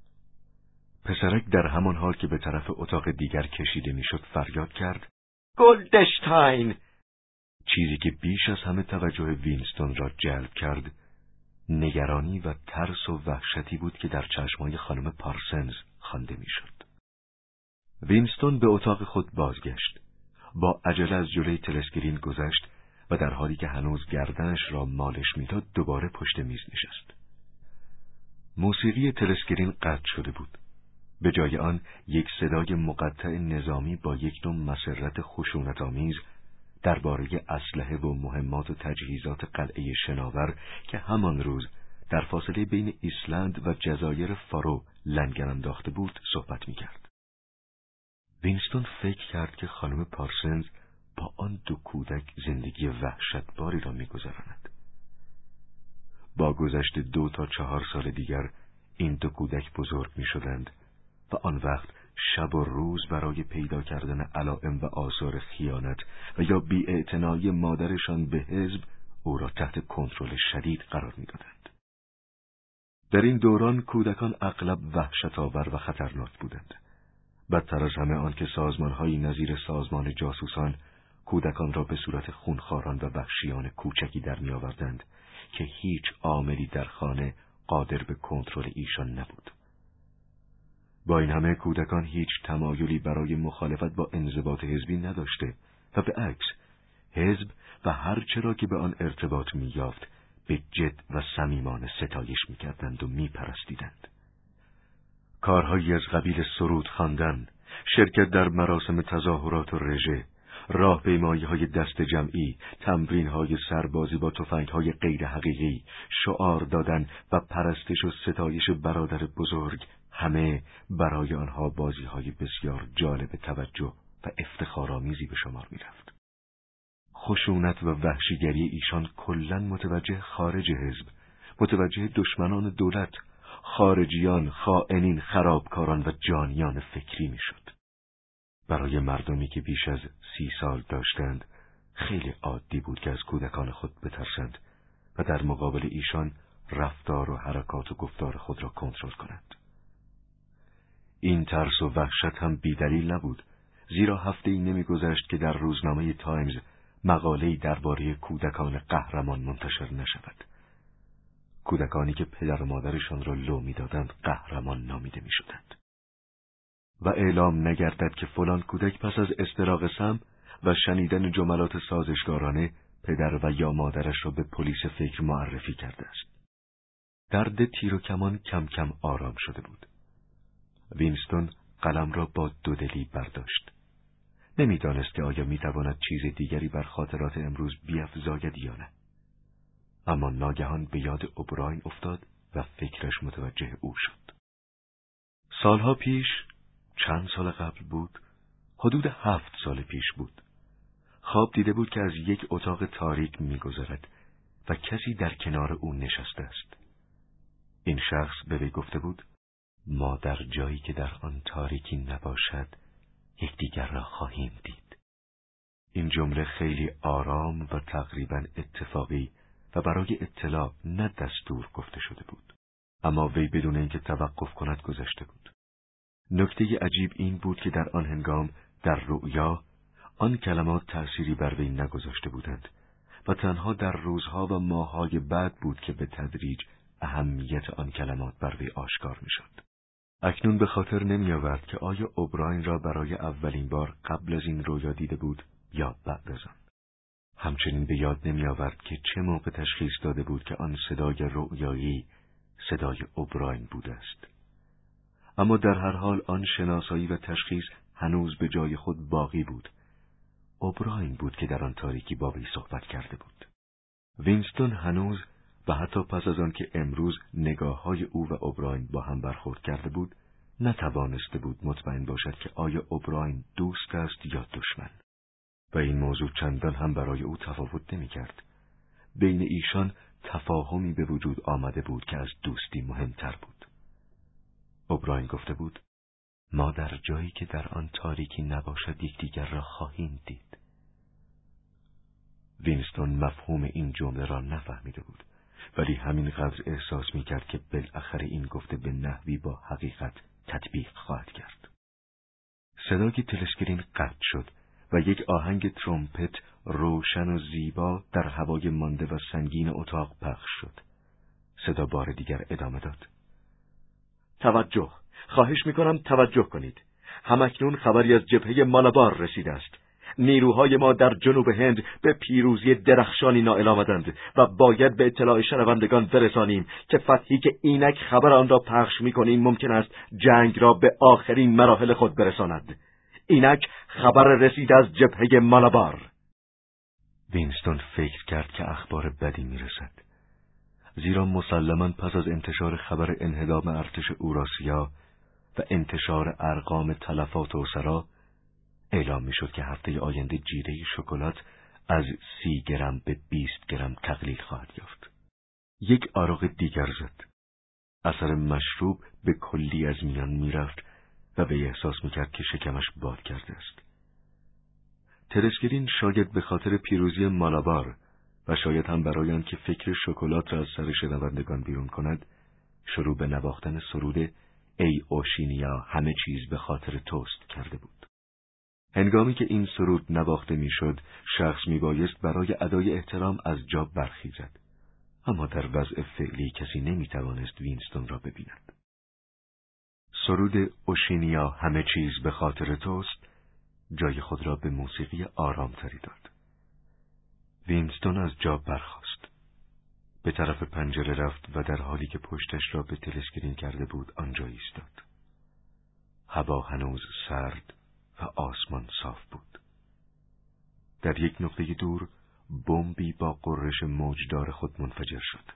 پسرک در همان حال که به طرف اتاق دیگر کشیده میشد فریاد کرد: گلدشتاین! چیزی که بیش از همه توجه وینستون را جلب کرد نگرانی و ترس و وحشتی بود که در چشمای خانم پارسنز خوانده میشد. وینستون به اتاق خود بازگشت، با عجله از جلوی تلسکرین گذشت و در حالی که هنوز گردنش را مالش میداد دوباره پشت میز نشست. موسیقی تلسکرین قطع شده بود. به جای آن یک صدای مقطع نظامی با یک نوع مسرت خشونت‌آمیز درباره اسلحه و مهمات و تجهیزات قلعه شناور که همان روز در فاصله بین ایسلند و جزایر فارو لنگر انداخته بود صحبت می‌کرد. وینستون فکر کرد که خانم پارسنز با آن دو کودک زندگی وحشتباری را می‌گذراند. با گذشت دو تا چهار سال دیگر این دو کودک بزرگ می‌شدند و آن وقت شب و روز برای پیدا کردن علائم و آثار خیانت و یا بی‌اعتنایی مادرشان به حزب او را تحت کنترل شدید قرار می‌دادند. در این دوران کودکان اغلب وحشت‌آور و خطرناک بودند. بدتر از همه آن که سازمان‌هایی نظیر سازمان جاسوسان کودکان را به صورت خونخواران و وحشیان کوچکی در می‌آوردند که هیچ عاملی در خانه قادر به کنترل ایشان نبود. با این همه کودکان هیچ تمایلی برای مخالفت با انضباط حزبی نداشته و به عکس حزب و هر چرا که به آن ارتباط می‌یافت به جد و صمیمانه ستایش می‌کردند و می‌پرستیدند. کارهایی از قبیل سرود خواندن، شرکت در مراسم تظاهرات و رژه، راهپیمایی‌های دست جمعی، تمرین‌های سربازی با تفنگ‌های غیر حقیقی، شعار دادن و پرستش و ستایش برادر بزرگ، همه برای آنها بازی‌های بسیار جالب توجه و افتخارآمیزی به شمار می‌رفت. خشونت و وحشیگری ایشان کلاً متوجه خارج حزب، متوجه دشمنان دولت، خارجیان، خائنین، خرابکاران و جانیان فکری می‌شد. برای مردمی که بیش از سی سال داشتند، خیلی عادی بود که از کودکان خود بترسند و در مقابل ایشان رفتار و حرکات و گفتار خود را کنترل کنند. این ترس و وحشت هم بی‌دلیل نبود، زیرا هفته‌ای نمی‌گذشت که در روزنامه تایمز مقاله‌ای درباره کودکان قهرمان منتشر نشود. کودکانی که پدر و مادرشان را لو می‌دادند قهرمان نامیده می‌شدند. و اعلام نگردد که فلان کودک پس از استراق سم و شنیدن جملات سازشگارانه پدر و یا مادرش را به پلیس فکر معرفی کرده است. درد تیر و کمان کم کم آرام شده بود. وینستون قلم را با دودلی برداشت. نمی‌دانست که آیا می‌تواند چیز دیگری بر خاطرات امروز بیفزاید یا نه. اما ناگهان به یاد اوبراین افتاد و فکرش متوجه او شد. سالها پیش، چند سال قبل بود، حدود هفت سال پیش بود، خواب دیده بود که از یک اتاق تاریک می‌گذرد و کسی در کنار او نشسته است. این شخص به وی گفته بود: ما در جایی که در آن تاریکی نباشد یکدیگر را خواهیم دید. این جمله خیلی آرام و تقریباً اتفاقی و برای اطلاع نه دستور گفته شده بود، اما وی بدون اینکه توقف کند گذشته بود. نکته عجیب این بود که در آن هنگام در رؤیا آن کلمات تأثیری بر وی نگذاشته بودند و تنها در روزها و ماه‌های بعد بود که به تدریج اهمیت آن کلمات بر وی آشکار می‌شد. اکنون به خاطر نمی آورد که آیا اوبراین را برای اولین بار قبل از این رویا دیده بود یا بعد از آن. همچنین به یاد نمی آورد که چه موقع تشخیص داده بود که آن صدای رؤیایی صدای اوبراین بوده است. اما در هر حال آن شناسایی و تشخیص هنوز به جای خود باقی بود. اوبراین بود که در آن تاریکی با وی صحبت کرده بود. وینستون هنوز و حتی پس از آن که امروز نگاه‌های او و اوبراین با هم برخورد کرده بود، نتوانسته بود مطمئن باشد که آیا اوبراین دوست است یا دشمن. و این موضوع چندان هم برای او تفاوت نمی‌کرد. بین ایشان تفاهمی به وجود آمده بود که از دوستی مهمتر بود. اوبراین گفته بود: ما در جایی که در آن تاریکی نباشد یکدیگر را خواهیم دید. وینستون مفهوم این جمله را نفهمیده بود، ولی همینقدر احساس می‌کرد که بالاخره این گفته به نحوی با حقیقت تطبیق خواهد کرد. صدای تلسکرین قطع شد و یک آهنگ ترومپت روشن و زیبا در هوای مانده و سنگین اتاق پخش شد. صدا بار دیگر ادامه داد: توجه، خواهش می‌کنم توجه کنید. همکنون خبری از جبهه مالابار رسیده است. نیروهای ما در جنوب هند به پیروزی درخشانی نائل آمدند و باید به اطلاع شنوندگان برسانیم که فتحی که اینک خبر آن را پخش می‌کنیم ممکن است جنگ را به آخرین مراحل خود برساند. اینک خبر رسید از جبهه مالابار. وینستون فکر کرد که اخبار بدی میرسد، زیرا مسلماً پس از انتشار خبر انهدام ارتش اوراسیا و انتشار ارقام تلفات اسرا اعلام میشد که هفته آینده جیره شکلات از سی گرم به بیست گرم تقلیل خواهد یافت. یک آرق دیگر زد. اثر مشروب به کلی از میان میرفت و به احساس میکرد که شکمش باد کرده است. ترسکرین شاید به خاطر پیروزی مالابار و شاید هم برای آنکه فکر شکلات را از سر شنوندگان بیرون کند، شروع به نواختن سرود ای اوشینیا همه چیز به خاطر توست کرده بود. هنگامی که این سرود نواخته میشد، شخص میبایست برای ادای احترام از جا برخیزد، اما در وضع فعلی کسی نمیتوانست وینستون را ببیند. سرود اوشینیا همه چیز به خاطر توست جای خود را به موسیقی آرامتری داد. وینستون از جا برخاست. به طرف پنجره رفت و در حالی که پشتش را به تلسکرین کرده بود آنجا ایستاد. هوا هنوز سرد و آسمان صاف بود. در یک نقطه دور بمبی با قررش موجدار خود منفجر شد.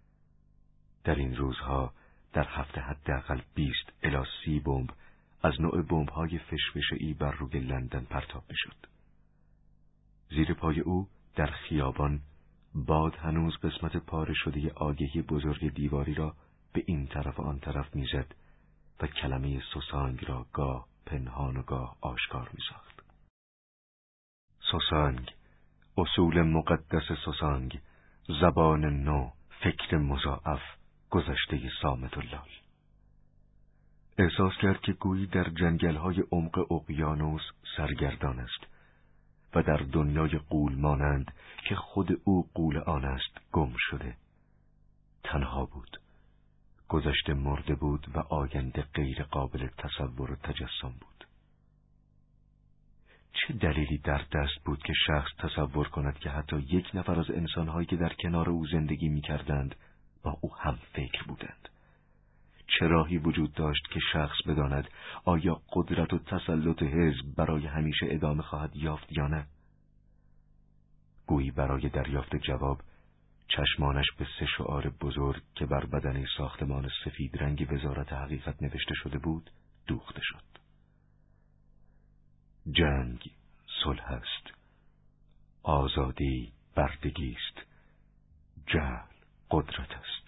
در این روزها در هفته حداقل بیست الی سی بمب از نوع بمب‌های فشفشه‌ای بر روی لندن پرتاب می‌شد. زیر پای او در خیابان باد هنوز قسمت پاره شده آگهی بزرگ دیواری را به این طرف و آن طرف می‌زد و کلمه سوسانگ را گاه پنهان و گاه آشکار می‌ساخت. سوسانگ، اصول مقدس سوسانگ، زبان نو، فکر مضاعف، گذشته صامت و لال. احساس کرد که گویی در جنگل‌های عمق اقیانوس سرگردان است و در دنیای غول مانند که خود او غول آن است گم شده. تنها بود. گذشته مرده بود و آینده غیر قابل تصور و تجسم بود. چه دلیلی در دست بود که شخص تصور کند که حتی یک نفر از انسان‌هایی که در کنار او زندگی می‌کردند با او هم فکر بودند؟ چه راهی وجود داشت که شخص بداند آیا قدرت و تسلط حزب برای همیشه ادامه خواهد یافت یا نه؟ گویی برای دریافت جواب چشمانش به سه شعار بزرگ که بر بدنه ساختمان سفید رنگ وزارت حقیقت نوشته شده بود دوخته شد. جنگ صلح است، آزادی بردگی است، جهل قدرت است.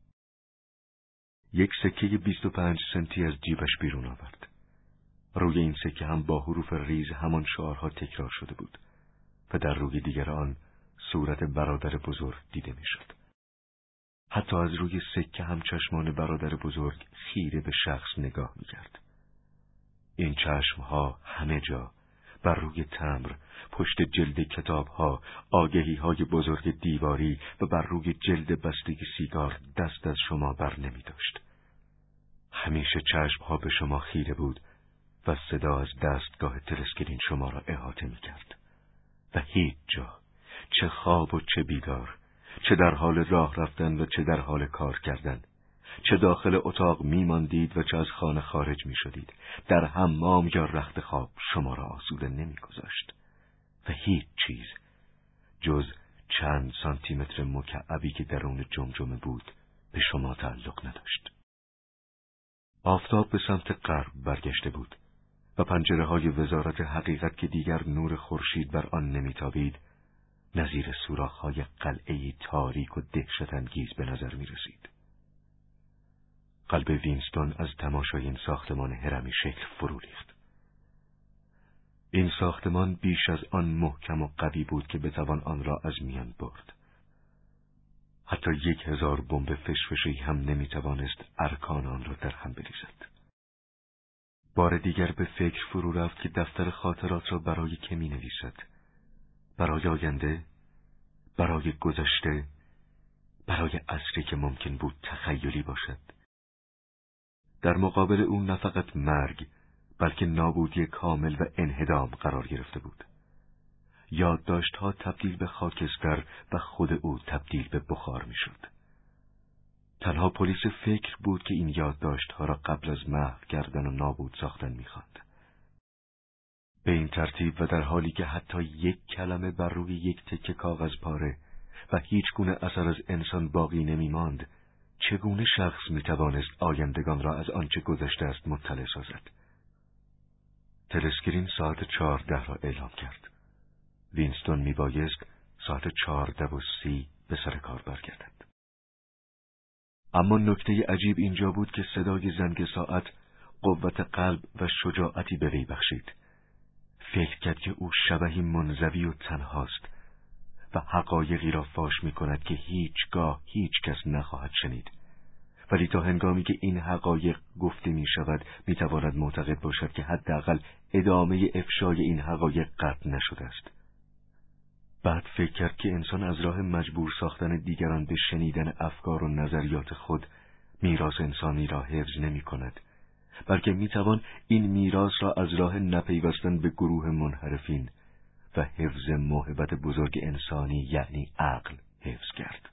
یک سکه بیست و پنج سنتی از جیبش بیرون آورد. روی این سکه هم با حروف ریز همان شعارها تکرار شده بود و در روی دیگر آن صورت برادر بزرگ دیده میشد. حتی از روی سکه هم چشمان برادر بزرگ خیره به شخص نگاه میکرد. این چشمها همه جا، بر روی تمبر، پشت جلد کتابها، آگهی‌های بزرگ دیواری و بر روی جلد بسته سیگار دست از شما بر نمی داشت. همیشه چشمها به شما خیره بود و صدا از دستگاه تلسکرین شما را احاطه می کرد. و هیچ جا، چه خواب و چه بیدار، چه در حال راه رفتن و چه در حال کار کردن، چه داخل اتاق میماندید و چه از خانه خارج می شدید، در حمام یا رخت خواب شما را آسوده نمی گذاشت. و هیچ چیز جز چند سانتی متر مکعبی که درون جمجمه بود به شما تعلق نداشت. آفتاب به سمت غرب برگشته بود و پنجره های وزارت حقیقت که دیگر نور خورشید بر آن نمیتابید نظیر سوراخ های قلعه‌ای تاریک و دهشت انگیز به نظر می رسید. قلب وینستون از تماشای این ساختمان هرمی شکل فرو ریخت. این ساختمان بیش از آن محکم و قوی بود که بتوان آن را از میان برد. حتی یک هزار بمب فشفشه‌ای هم نمیتوانست ارکان آن را در هم بریزد. بار دیگر به فکر فرو رفت که دفتر خاطرات را برای که می نویسد؟ برای آینده؟ برای گذشته؟ برای عصری که ممکن بود تخیلی باشد؟ در مقابل او نه فقط مرگ، بلکه نابودی کامل و انهدام قرار گرفته بود. یادداشت‌ها تبدیل به خاکستر و خود او تبدیل به بخار می‌شد. تنها پلیس فکر بود که این یادداشت‌ها را قبل از محو کردن و نابود ساختن می‌خواند. به این ترتیب و در حالی که حتی یک کلمه بر روی یک تکه کاغذ پاره و هیچ گونه اثر از انسان باقی نمی‌ماند، چگونه شخص می‌توانست آیندگان را از آنچه گذشته است مطلع سازد؟ تلسکرین ساعت چهارده را اعلام کرد. وینستون میبایست ساعت چهارده و سی به سر کار برگردد. اما نکته عجیب اینجا بود که صدای زنگ ساعت قوت قلب و شجاعتی به وی بخشید. فکر کرد که او شبحی منزوی و تنهاست و حقایقی را فاش می کند که هیچگاه هیچ کس نخواهد شنید. ولی تا هنگامی که این حقایق گفته می شود می تواند معتقد باشد که حداقل ادامه افشای این حقایق قطع نشده است. بعد فکر کرد که انسان از راه مجبور ساختن دیگران به شنیدن افکار و نظریات خود میراث انسانی را حفظ نمی کند، بلکه می توان این میراث را از راه نپیوستن به گروه منحرفین و حفظ موهبت بزرگ انسانی یعنی عقل حفظ کرد.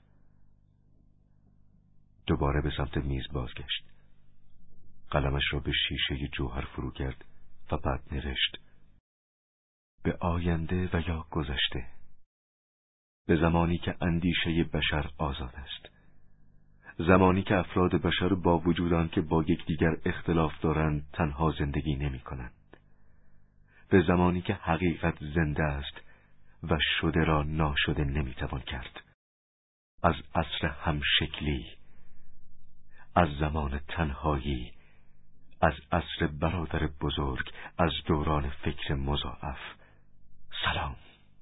دوباره به سمت میز بازگشت. قلمش را به شیشه جوهر فرو کرد و بعد نوشت: به آینده و یا گذشته، به زمانی که اندیشه بشر آزاد است، زمانی که افراد بشر با وجود آن که با یکدیگر اختلاف دارند تنها زندگی نمی کنند، به زمانی که حقیقت زنده است و شده را ناشده نمی توان کرد، از عصر همشکلی، از زمان تنهایی، از عصر برادر بزرگ، از دوران فکر مضاعف. سلام.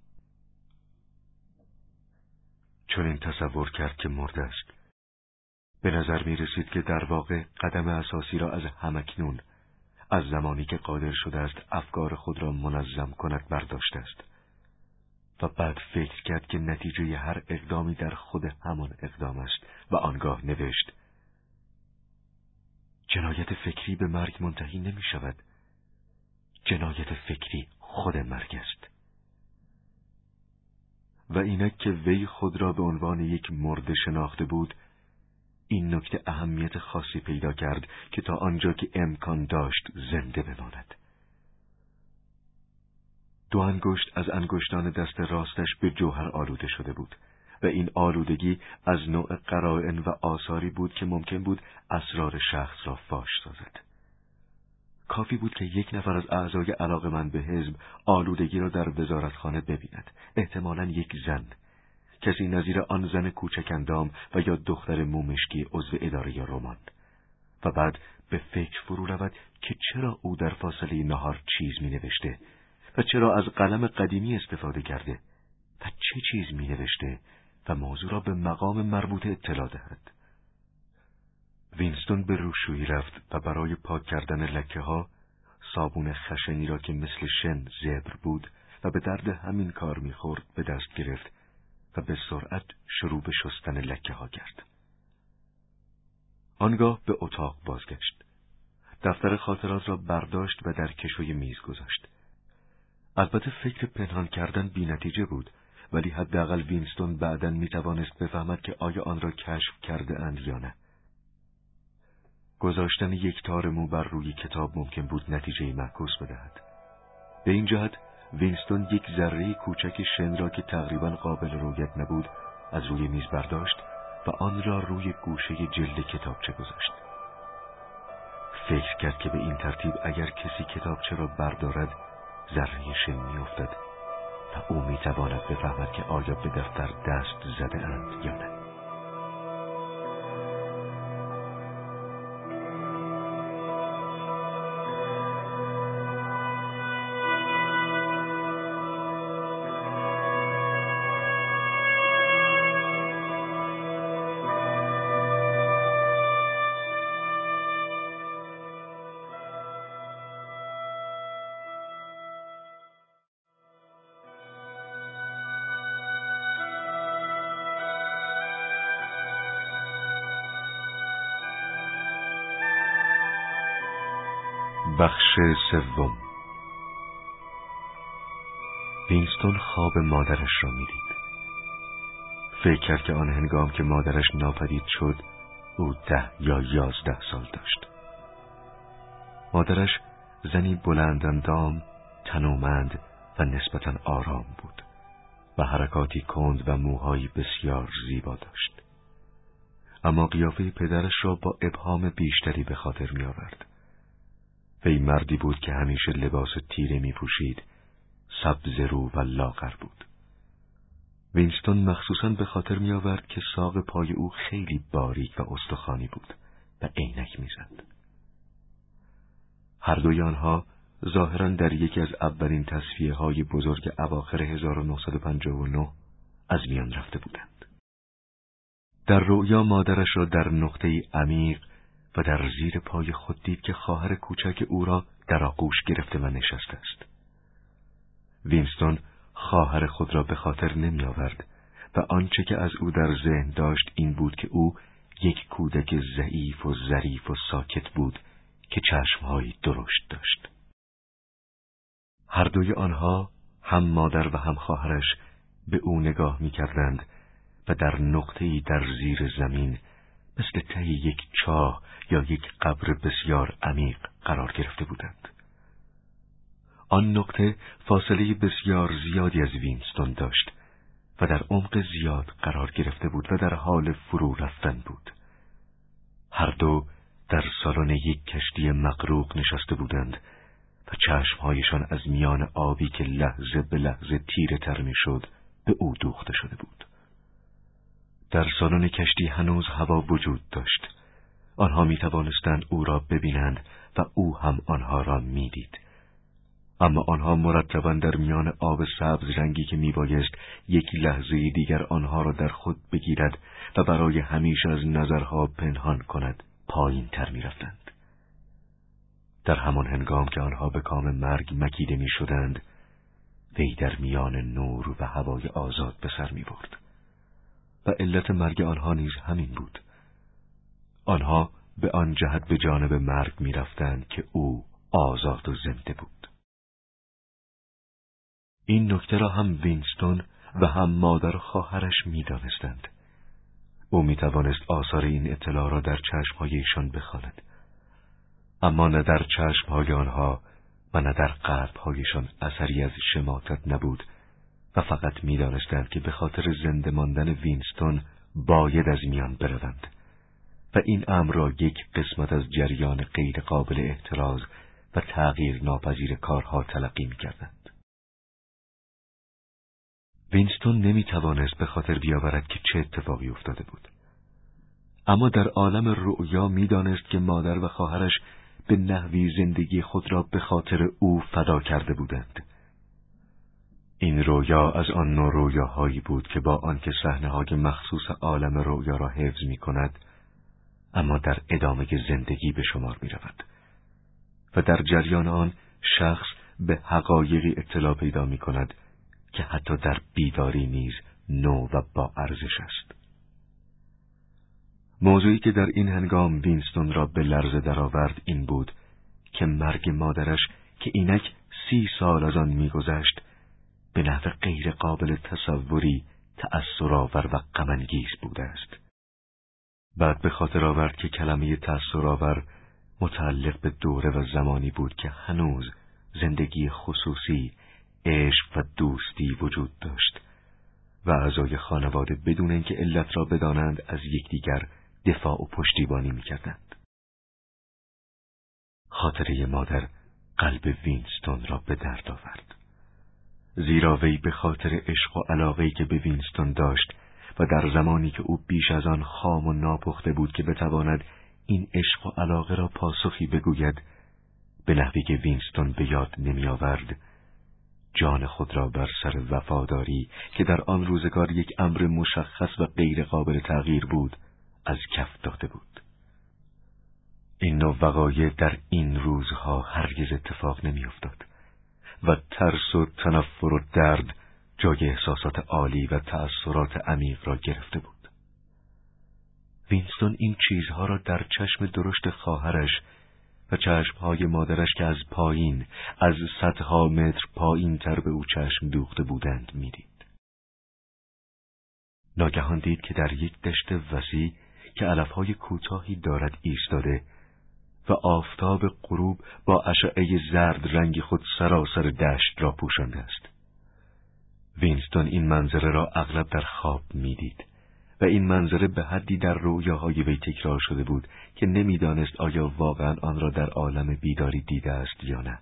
چون این تصور کرد که مرده است. به نظر می رسید که در واقع قدم اساسی را از همکنون، از زمانی که قادر شده است افکار خود را منظم کند برداشته است. و بعد فکر کرد که نتیجه هر اقدامی در خود همان اقدام است و آنگاه نوشت: جنایت فکری به مرگ منتهی نمی شود. جنایت فکری خود مرگ است. و اینک که وی خود را به عنوان یک مرده شناخته بود، این نکته اهمیت خاصی پیدا کرد که تا آنجا که امکان داشت زنده بماند. دو انگشت از انگشتان دست راستش به جوهر آلوده شده بود و این آلودگی از نوع قرائن و آثاری بود که ممکن بود اسرار شخص را فاش سازد. کافی بود که یک نفر از اعضای علاقه‌مند به حزب آلودگی را در وزارتخانه ببیند، احتمالاً یک زن، کسی نظیر آن زن کوچک اندام و یا دختر مومشکی عضو اداره یا رمان، و بعد به فکر فرو رود که چرا او در فاصله نهار چیز می نوشته و چرا از قلم قدیمی استفاده کرده و چه چیز می نوشته و موضوع را به مقام مربوط اطلاع دهد. وینستون به روشویی رفت و برای پاک کردن لکه ها صابون خشنی را که مثل شن زبر بود و به درد همین کار می‌خورد به دست گرفت و به سرعت شروع به شستن لکه ها کرد. آنگاه به اتاق بازگشت. دفتر خاطرات را برداشت و در کشوی میز گذاشت. البته فکر پنهان کردن بی نتیجه بود، ولی حداقل وینستون بعداً می‌توانست بفهمد که آیا آن را کشف کرده اند یا نه. گذاشتن یک تار مو بر روی کتاب ممکن بود نتیجه معکوس بدهد. به این جهت وینستون یک ذره کوچک شن را که تقریباً قابل رؤیت نبود از روی میز برداشت و آن را روی گوشه جلد کتابچه گذاشت. فکر کرد که به این ترتیب اگر کسی کتابچه را بردارد ذره شن می‌افتد و او می‌تواند بفهمد که آیا به دفتر دست زده اند یا نه. بخش سوم. وینستون خواب مادرش را می‌دید. فکر کرد که آن هنگام که مادرش ناپدید شد او ده یا یازده سال داشت. مادرش زنی بلند اندام، تنومند و نسبتاً آرام بود و حرکاتی کند و موهایی بسیار زیبا داشت. اما قیافه پدرش را با ابهام بیشتری به خاطر می آورد. وی مردی بود که همیشه لباس تیره می پوشید، سبز رو و لاغر بود. وینستون مخصوصاً به خاطر می آورد که ساق پای او خیلی باریک و استخوانی بود و عینک می زد. هر دوی آنها ظاهراً در یکی از اولین تصفیه های بزرگ اواخر هزار و نهصد و پنجاه و نه از میان رفته بودند. در رؤیا مادرش را در نقطه‌ای عمیق و در زیر پای خود دید که خواهر کوچک او را در آغوش گرفته و نشسته است. وینستون خواهر خود را به خاطر نمی آورد و آنچه که از او در ذهن داشت این بود که او یک کودک ضعیف و ظریف و ساکت بود که چشمهایی درشت داشت. هر دوی آنها، هم مادر و هم خواهرش، به او نگاه می کردند و در نقطه‌ای در زیر زمین مثل ته یک چاه یا یک قبر بسیار عمیق قرار گرفته بودند. آن نقطه فاصله بسیار زیادی از وینستون داشت و در عمق زیاد قرار گرفته بود و در حال فرو رفتن بود. هر دو در سالن یک کشتی مغروق نشسته بودند و چشمهایشان از میان آبی که لحظه به لحظه تیره تر می شد به او دوخته شده بود. در سالن کشتی هنوز هوا وجود داشت. آنها می توانستند او را ببینند و او هم آنها را می دید. اما آنها مرتباً در میان آب سبز رنگی که می بایست یک لحظه دیگر آنها را در خود بگیرد و برای همیشه از نظرها پنهان کند پایین تر می رفتند. در همان هنگام که آنها به کام مرگ مکیده می شدند، وی در میان نور و هوای آزاد به سر می برد. و علت مرگ آنها نیز همین بود. آنها به آن جهت به جانب مرگ می رفتند که او آزاد و زنده بود. این نکته را هم وینستون و هم مادر و خواهرش می دانستند. او می توانست آثار این اطلاع را در چشمهای ایشان بخواند. اما نه در چشمهای آنها و نه در قلبهایشان اثری از شماتت نبود و فقط می دانستند که به خاطر زنده ماندن وینستون باید از میان بروند و این امر را یک قسمت از جریان غیر قابل احتراز و تغییر ناپذیر کارها تلقی می کردند. وینستون نمی توانست به خاطر بیاورد که چه اتفاقی افتاده بود. اما در عالم رؤیا می دانست که مادر و خواهرش به نحوی زندگی خود را به خاطر او فدا کرده بودند. این رویا از آن نوع رویاهایی بود که با آنکه صحنه‌های مخصوص عالم رؤیا را حفظ می کند، اما در ادامه زندگی به شمار می رود و در جریان آن شخص به حقایقی اطلاع پیدا می کند که حتی در بیداری نیز نو و با ارزش است. موضوعی که در این هنگام وینستون را به لرزه درآورد این بود که مرگ مادرش که اینک سی سال از آن می‌گذشت به نحو غیر قابل تصوری تأثرآور و غم‌انگیز بوده است. بعد به خاطر آورد که کلمه تأثرآور متعلق به دوره و زمانی بود که هنوز زندگی خصوصی، عشق و دوستی وجود داشت و اعضای خانواده بدون اینکه علت را بدانند از یکدیگر دفاع و پشتیبانی می‌کردند. خاطره مادر قلب وینستون را به درد آورد. زیرا وی به خاطر عشق و علاقه‌ای که به وینستون داشت و در زمانی که او بیش از آن خام و ناپخته بود که بتواند این عشق و علاقه را پاسخی بگوید، به نحوی که وینستون به یاد نمی آورد، جان خود را بر سر وفاداری که در آن روزگار یک امر مشخص و غیر قابل تغییر بود از کف داده بود. این نوع وقایع در این روزها هرگز اتفاق نمی افتاد و ترس و تنفر و درد جای احساسات عالی و تأثیرات عمیق را گرفته بود. وینستون این چیزها را در چشم درشت خواهرش و چشمهای مادرش که از پایین، از صدها متر پایین تر به او چشم دوخته بودند میدید. ناگهان دید که در یک دشت وسیع که علفهای کوتاهی دارد ایستاده و آفتاب غروب با اشعه زرد رنگ خود سراسر دشت را پوشانده است. وینستون این منظره را اغلب در خواب میدید و این منظره به حدی در رویاهای وی تکرار شده بود که نمیدانست آیا واقعا آن را در عالم بیداری دیده است یا نه.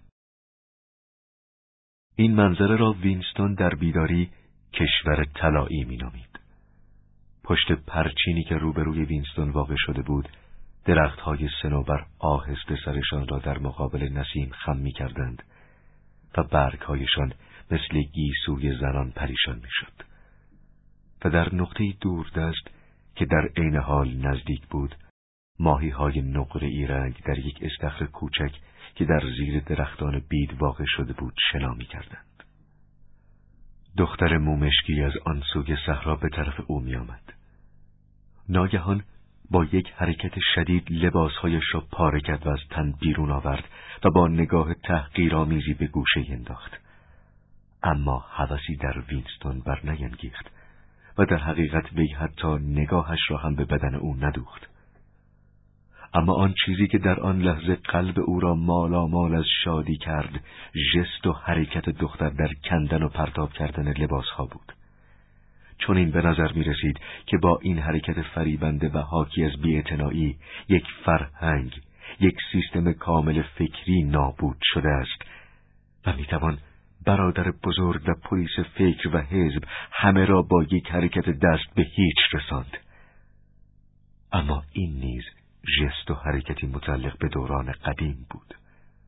این منظره را وینستون در بیداری کشور طلایی مینامید. پشت پرچینی که روبروی وینستون واقع شده بود، درختهای صنوبر آهسته سرشان را در مقابل نسیم خم می‌کردند و برگ‌هایشان مثل گیسوی زنان پریشان می‌شد. و در نقطه‌ای دوردست که در عین حال نزدیک بود، ماهی‌های نقره‌ای رنگ در یک استخر کوچک که در زیر درختان بید واقع شده بود شنا می‌کردند. دختر مومشکی از آن سوی صحرا به طرف او می‌آمد. ناگهان با یک حرکت شدید لباسهایش را پاره کرد و از تن بیرون آورد و با نگاه تحقیرآمیزی به گوشه انداخت. اما هوسی در وینستون بر نینگیخت و در حقیقت وی حتی نگاهش را هم به بدن او ندوخت. اما آن چیزی که در آن لحظه قلب او را مالامال از شادی کرد، ژست و حرکت دختر در کندن و پرتاب کردن لباسها بود. چون این به نظر می رسید که با این حرکت فریبنده و حاکی از بی‌اعتنایی یک فرهنگ، یک سیستم کامل فکری نابود شده است و می توان برادر بزرگ و پلیس فکر و حزب همه را با یک حرکت دست به هیچ رساند. اما این نیز ژست و حرکتی متعلق به دوران قدیم بود.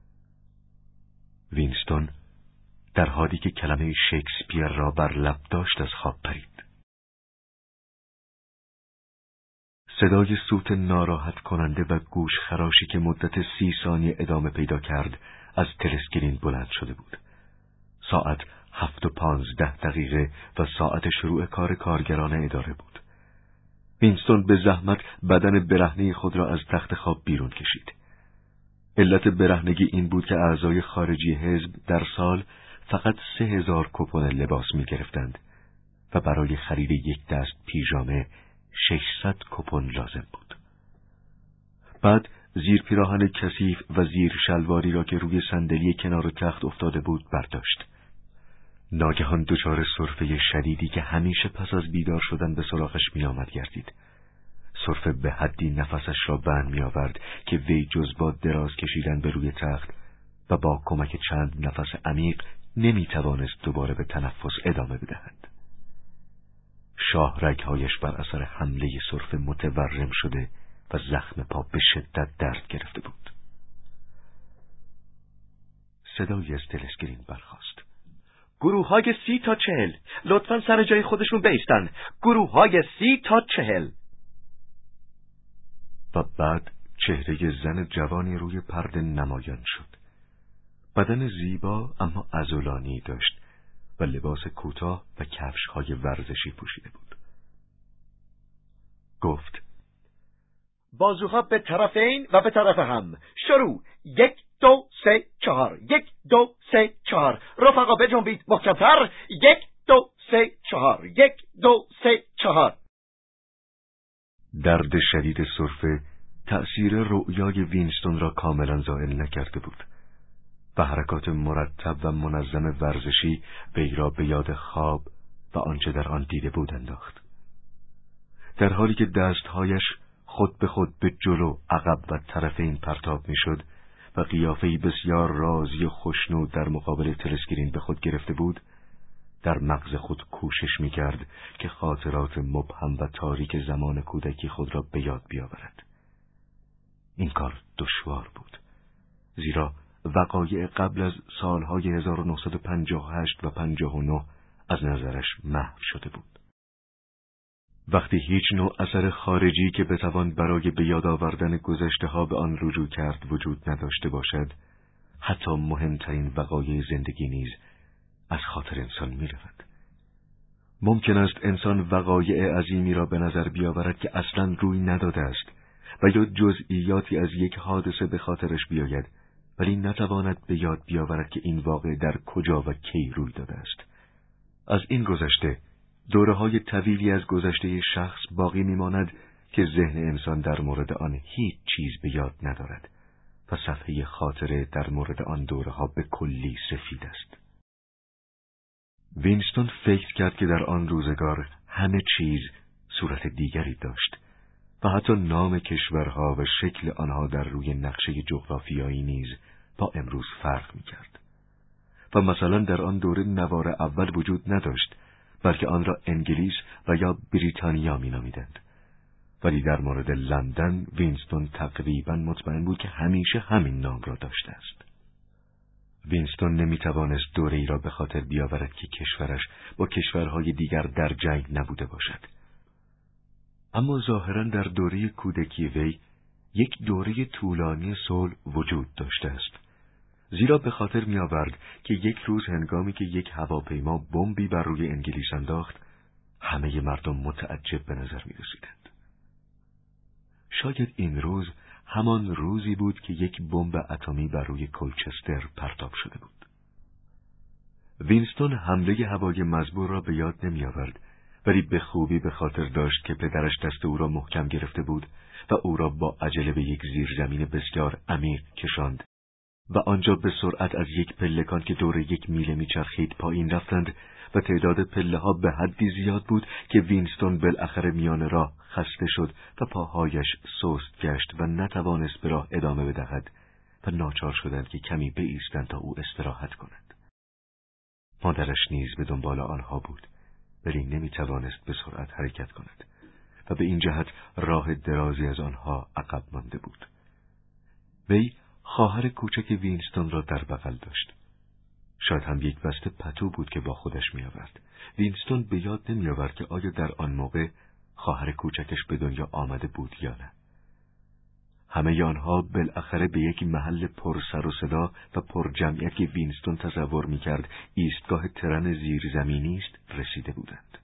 وینستون در حالی که کلمه شکسپیر را بر لب داشت از خواب پرید. صدای سوت ناراحت کننده و گوش خراشی که مدت سی ثانیه ادامه پیدا کرد از تلسکرین بلند شده بود. ساعت هفت و پانزده دقیقه و ساعت شروع کار کارگران اداره بود. وینستون به زحمت بدن برهنه خود را از تخت خواب بیرون کشید. علت برهنگی این بود که اعضای خارجی حزب در سال فقط سه هزار کوپن لباس می گرفتند و برای خرید یک دست پیژامه ششصد کوپن لازم بود. بعد زیر پیراهن کثیف و زیر شلواری را که روی صندلی کنار تخت افتاده بود برداشت. ناگهان دچار سرفه شدیدی که همیشه پس از بیدار شدن به سراغش می آمد گردید. سرفه به حدی نفسش را بند می آورد که وی جز با دراز کشیدن به روی تخت و با کمک چند نفس عمیق نمی توانست دوباره به تنفس ادامه بدهد. شاه رگهایش بر اثر حمله سرفه متورم شده و زخم پا به شدت درد گرفته بود. صدایی از تلسکرین برخاست. گروه های سی تا چهل لطفاً سر جای خودشون بایستن. گروه های سی تا چهل. و بعد چهره زن جوانی روی پرده نمایان شد. بدن زیبا اما عضلانی داشت و لباس کوتاه و کفش‌های ورزشی پوشیده بود. گفت: بازوها به طرفین و به طرف هم. شروع. یک دو سه چهار. یک دو سه چهار. رفقا بجنبید محکم‌تر. یک دو سه چهار. یک دو سه چهار. درد شدید سرفه تأثیر رؤیای وینستون را کاملا زائل نکرده بود و حرکات مرتب و منظم ورزشی وی را به یاد خواب و آنچه در آن دیده بود انداخت. در حالی که دستهایش خود به خود به جلو، عقب و طرفین پرتاب میشد و قیافه‌ای بسیار راضی و خوشنود در مقابل تلسکرین به خود گرفته بود، در مغز خود کوشش می‌کرد که خاطرات مبهم و تاریک زمان کودکی خود را به یاد بیاورد. این کار دشوار بود، زیرا وقایع قبل از سالهای هزار و نهصد و پنجاه و هشت و پنجاه و نه از نظرش محو شده بود. وقتی هیچ نوع اثر خارجی که بتوان برای به یاد آوردن گذشته ها به آن رجوع کرد وجود نداشته باشد، حتی مهمترین وقایع زندگی نیز از خاطر انسان می رود. ممکن است انسان وقایع عظیمی را به نظر بیاورد که اصلاً روی نداده است و یا جزئیاتی از یک حادثه به خاطرش بیاید، ولی نتواند به یاد بیاورد که این واقعه در کجا و کی روی داده است. از این گذشته دوره‌های طویلی از گذشته شخص باقی می‌ماند که ذهن انسان در مورد آن هیچ چیز به یاد ندارد و صفحه خاطره در مورد آن دوره‌ها به کلی سفید است. وینستون فکر کرد که در آن روزگار همه چیز صورت دیگری داشت و حتی نام کشورها و شکل آنها در روی نقشه جغرافیایی نیز با امروز فرق می‌کرد. و مثلا در آن دوره نوار اول وجود نداشت، بلکه آن را انگلیس و یا بریتانیا می‌نامیدند. ولی در مورد لندن وینستون تقریباً مطمئن بود که همیشه همین نام را داشته است. وینستون نمی‌توانست دوره‌ای را به خاطر بیاورد که کشورش با کشورهای دیگر در جنگ نبوده باشد. اما ظاهراً در دوره کودکی وی یک دوره طولانی صلح وجود داشته است، زیرا به خاطر می‌آورد که یک روز هنگامی که یک هواپیما بمبی بر روی انگلیس انداخت، همه مردم متعجب به نظر می‌رسیدند. شاید این روز همان روزی بود که یک بمب اتمی بر روی کلچستر پرتاب شده بود. وینستون حمله هوایی مزبور را به یاد نمی‌آورد، ولی به خوبی به خاطر داشت که پدرش دست او را محکم گرفته بود و او را با عجله به یک زیرزمین بسیار عمیق کشاند و آنجا به سرعت از یک پلکان که دور یک میله میچرخید پایین رفتند و تعداد پله ها به حدی زیاد بود که وینستون بالاخره میان راه خسته شد و پاهایش سست گشت و نتوانست به راه ادامه بدهد و ناچار شدند که کمی بایستند تا او استراحت کند. مادرش نیز به دنبال آنها بود، ولی نمیتوانست به سرعت حرکت کند و به این جهت راه درازی از آنها عقب مانده بود. وی خواهر کوچک وینستون را در بغل داشت. شاید هم یک بسته پتو بود که با خودش می آورد. وینستون به یاد نمی آورد که آیا در آن موقع خواهر کوچکش به دنیا آمده بود یا نه. همه آنها بالاخره به یک محل پر سر و صدا و پر جمعیت که وینستون تصور می کرد ایستگاه ترن زیرزمینی است رسیده بودند.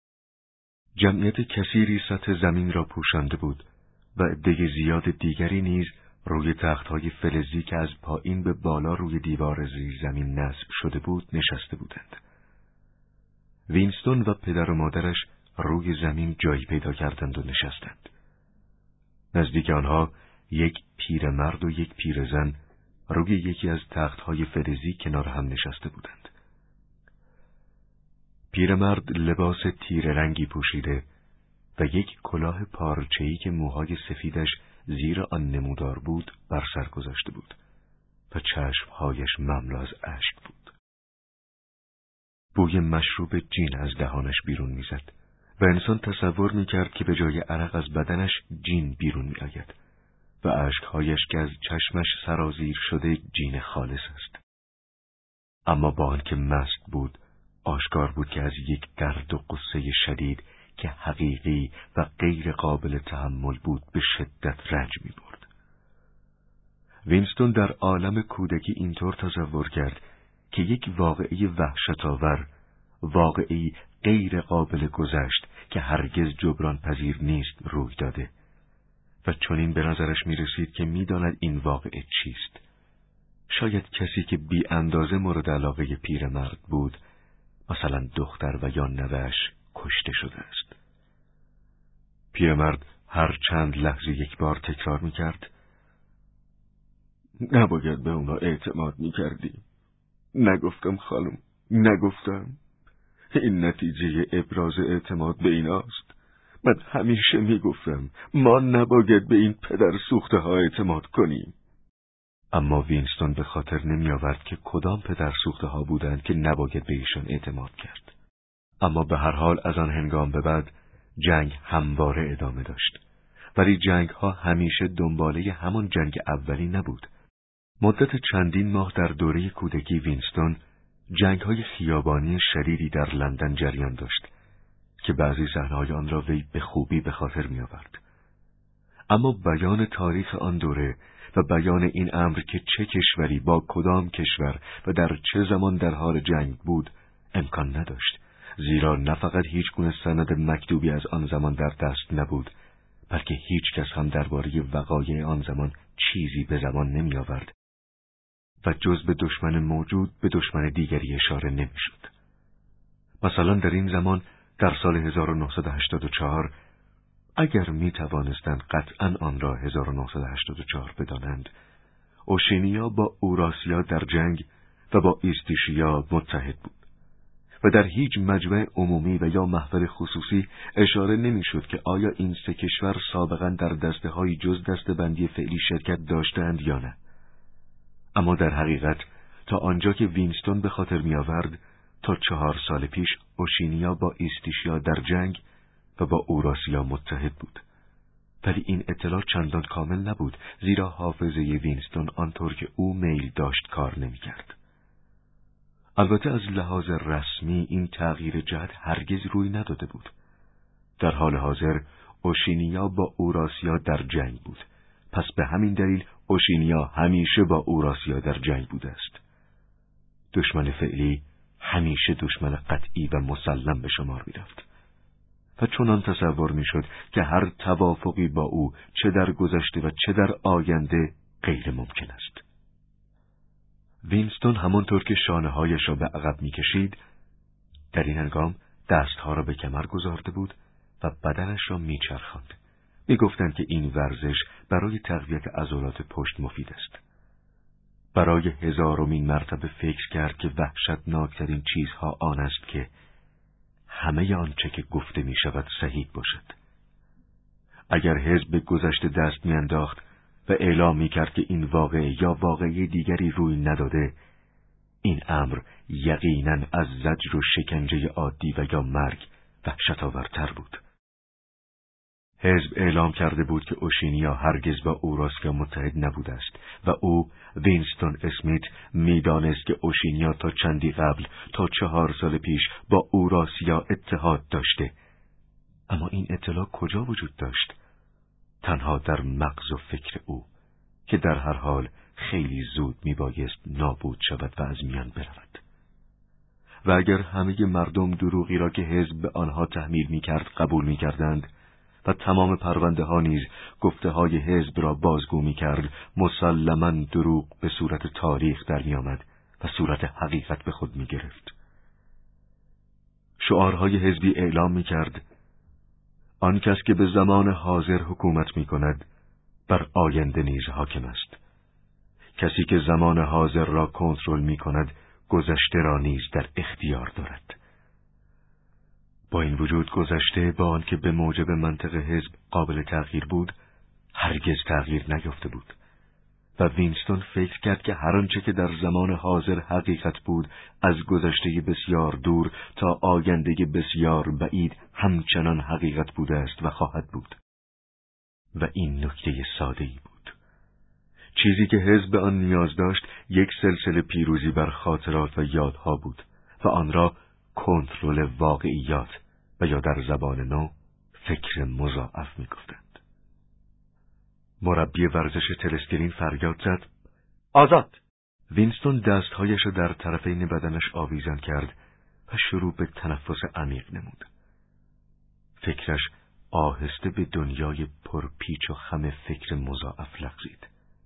جمعیت کثیری سطح زمین را پوشانده بود و عده زیاد دیگری نیز روی تخت‌های فلزی که از پایین به بالا روی دیوار زیرزمین نصب شده بود نشسته بودند. وینستون و پدر و مادرش روی زمین جایی پیدا کردند و نشستند. نزدیک آنها یک پیرمرد و یک پیرزن روی یکی از تخت‌های فلزی کنار هم نشسته بودند. پیرمرد لباس تیره رنگی پوشیده و یک کلاه پارچه‌ای که موهای سفیدش زیر آن نمودار بود بر سر گذاشته بود و چشمهایش مملو از اشک بود. بوی مشروب جین از دهانش بیرون میزد و انسان تصور میکرد که به جای عرق از بدنش جین بیرون میآید و اشکهایش که از چشمش سرازیر شده جین خالص است. اما با آنکه مست بود، آشکار بود که از یک درد و غصه شدید که حقیقی و غیر قابل تحمل بود به شدت رنج می برد. وینستون در عالم کودکی اینطور تصور کرد که یک واقعه وحشت‌آور، واقعی غیر قابل گذشت که هرگز جبران پذیر نیست روی داده و چنین به نظرش می رسید که می داند این واقعه چیست. شاید کسی که بی اندازه مورد علاقه پیرمرد بود، مثلا دختر و یا نوه‌اش، کشته شده است. پیرمرد هر چند لحظه یک بار تکرار می کرد: نباید به اونا اعتماد می کردی. نگفتم خانم، نگفتم. این نتیجه ابراز اعتماد به ایناست. من همیشه می گفتم ما نباید به این پدر سوخته ها اعتماد کنیم. اما وینستون به خاطر نمی آورد که کدام پدر سوخته ها بودند که نباید به ایشان اعتماد کرد. اما به هر حال از آن هنگام به بعد جنگ همواره ادامه داشت، ولی جنگ ها همیشه دنباله همان جنگ اولی نبود. مدت چندین ماه در دوره کودکی وینستون جنگ های خیابانی شدیدی در لندن جریان داشت که بعضی صحنه‌های آن را وی به خوبی به خاطر می آورد. اما بیان تاریخ آن دوره و بیان این امر که چه کشوری با کدام کشور و در چه زمان در حال جنگ بود امکان نداشت، زیرا نه فقط هیچ گونه سند مکتوبی از آن زمان در دست نبود، بلکه هیچ کس هم درباره وقایع آن زمان چیزی به زبان نمی آورد و جز به دشمن موجود به دشمن دیگری اشاره نمی شد. مثلا در این زمان در سال هزار و نهصد و هشتاد و چهار اگر می توانستند قطعاً آن را هزار و نهصد و هشتاد و چهار بدانند، اوشینیا با اوراسیا در جنگ و با ایستیشیا متحد بود و در هیچ مجمع عمومی و یا محفل خصوصی اشاره نمی‌شد که آیا این سه کشور سابقاً در دسته‌های جز دسته‌بندی فعلی شرکت داشتند یا نه. اما در حقیقت تا آنجا که وینستون به خاطر می‌آورد، تا چهار سال پیش اوشینیا با ایستیشیا در جنگ و با اوراسیا متحد بود. ولی این اطلاع چندان کامل نبود، زیرا حافظه وینستون آنطور که او میل داشت کار نمی‌کرد. البته از لحاظ رسمی این تغییر جهت هرگز روی نداده بود. در حال حاضر اوشینیا با اوراسیا در جنگ بود، پس به همین دلیل اوشینیا همیشه با اوراسیا در جنگ بوده است. دشمن فعلی همیشه دشمن قطعی و مسلم به شمار می رفت و چنان تصور می شد که هر توافقی با او چه در گذشته و چه در آینده غیر ممکن است. وینستون همانطور که شانه هایش را به عقب می کشید، در این هنگام دستها را به کمر گذارده بود و بدنش را می چرخاند. می گفتند که این ورزش برای تقویت عضلات پشت مفید است. برای هزارمین مرتبه فکر کرد که وحشتناکترین چیزها آن است که همه آنچه که گفته می شود صحیح باشد. اگر حزب به گذشته دست می انداخت و اعلام می کرد که این واقعه یا واقعه دیگری روی نداده، این امر یقیناً از زجر و شکنجه عادی و یا مرگ وحشت‌آورتر بود. حزب اعلام کرده بود که اوشینیا هرگز با اوراسیا متحد نبوده است و او وینستون اسمیت می‌دانست که اوشینیا تا چندی قبل تا چهار سال پیش با اوراسیا اتحاد داشته. اما این اطلاع کجا وجود داشت؟ تنها در مغز و فکر او که در هر حال خیلی زود میبایست نابود شود و از میان برود. و اگر همه مردم دروغی را که حزب به آنها تحمیل میکرد قبول میکردند و تمام پرونده ها نیز گفته های حزب را بازگو میکرد، مسلماً دروغ به صورت تاریخ در میآمد و صورت حقیقت به خود میگرفت. شعارهای حزبی اعلام میکرد: آن کس که به زمان حاضر حکومت می کند بر آینده نیز حاکم است. کسی که زمان حاضر را کنترل می کند گذشته را نیز در اختیار دارد. با این وجود گذشته با آن که به موجب منطق حزب قابل تغییر بود، هرگز تغییر نیافته بود و وینستون فکر کرد که هر آنچه که در زمان حاضر حقیقت بود از گذشته بسیار دور تا آینده بسیار بعید همچنان حقیقت بوده است و خواهد بود. و این نکته ساده‌ای بود. چیزی که حزب آن نیاز داشت یک سلسله پیروزی بر خاطرات و یادها بود و آن را کنترل واقعیات و یا در زبان نو فکر مضاعف می‌گفتند. مربی ورزش تلسکرین فریاد زد: آزاد! وینستون دستهایش را در طرفین بدنش آویزان کرد و شروع به تنفس عمیق نمود. فکرش آهسته به دنیای پرپیچ و خم فکر مضاعف لغزید.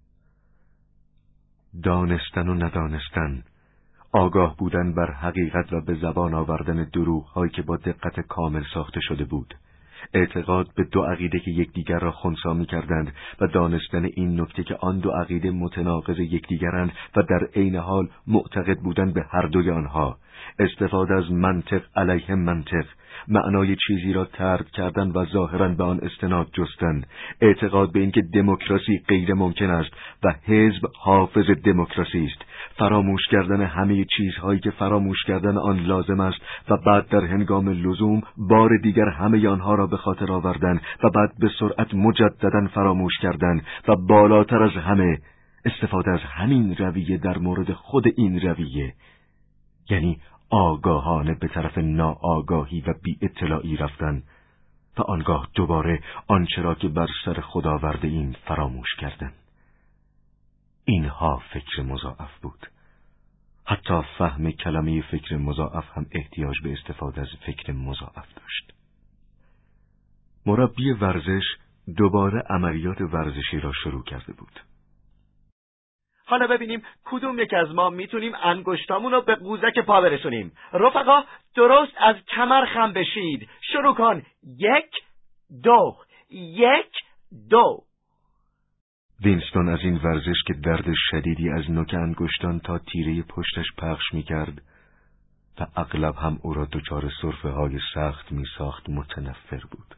دانستن و ندانستن، آگاه بودن بر حقیقت و به زبان آوردن دروغ‌هایی که با دقت کامل ساخته شده بود، اعتقاد به دو عقیده که یکدیگر را خنثی می‌کردند و دانستن این نکته که آن دو عقیده متناقض یکدیگرند و در عین حال معتقد بودن به هر دوی آنها، استفاده از منطق علیه منطق، معنای چیزی را طرد کردن و ظاهراً به آن استناد جستن، اعتقاد به اینکه دموکراسی غیر ممکن است و حزب حافظ دموکراسی است، فراموش کردن همه چیزهایی که فراموش کردن آن لازم است و بعد در هنگام لزوم بار دیگر همه آنها را به خاطر آوردن و بعد به سرعت مجدداً فراموش کردن و بالاتر از همه استفاده از همین رویه در مورد خود این رویه، یعنی آگاهانه به طرف ناآگاهی و بی اطلاعی رفتن و آنگاه دوباره آنچه را که بر سر خود آورده این فراموش کردن. اینها فکر مضاعف بود. حتی فهم کلمه فکر مضاعف هم احتیاج به استفاده از فکر مضاعف داشت. مربی ورزش دوباره عملیات ورزشی را شروع کرده بود. حالا ببینیم کدوم یک از ما میتونیم انگشتامون رو به قوزک پا برسونیم. رفقا درست از کمر خم بشید. شروع کن. یک دو یک دو. وینستون از این ورزش که درد شدیدی از نوک انگشتان تا تیره پشتش پخش میکرد و اغلب هم او را دچار سرفه های سخت میساخت متنفر بود.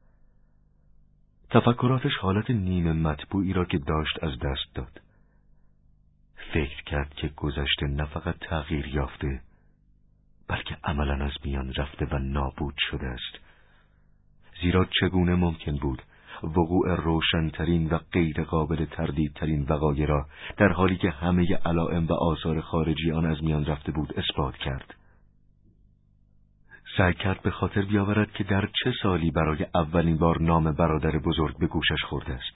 تفکراتش حالت نیمه مطبوعی را که داشت از دست داد. فکر کرد که گذشته نه فقط تغییر یافته بلکه عملاً از میان رفته و نابود شده است. زیرا چگونه ممکن بود وقوع روشنترین و غیر قابل تردیدترین وقایع را در حالی که همه علائم و آثار خارجی آن از میان رفته بود اثبات کرد؟ سعی کرد به خاطر بیاورد که در چه سالی برای اولین بار نام برادر بزرگ به گوشش خورده است.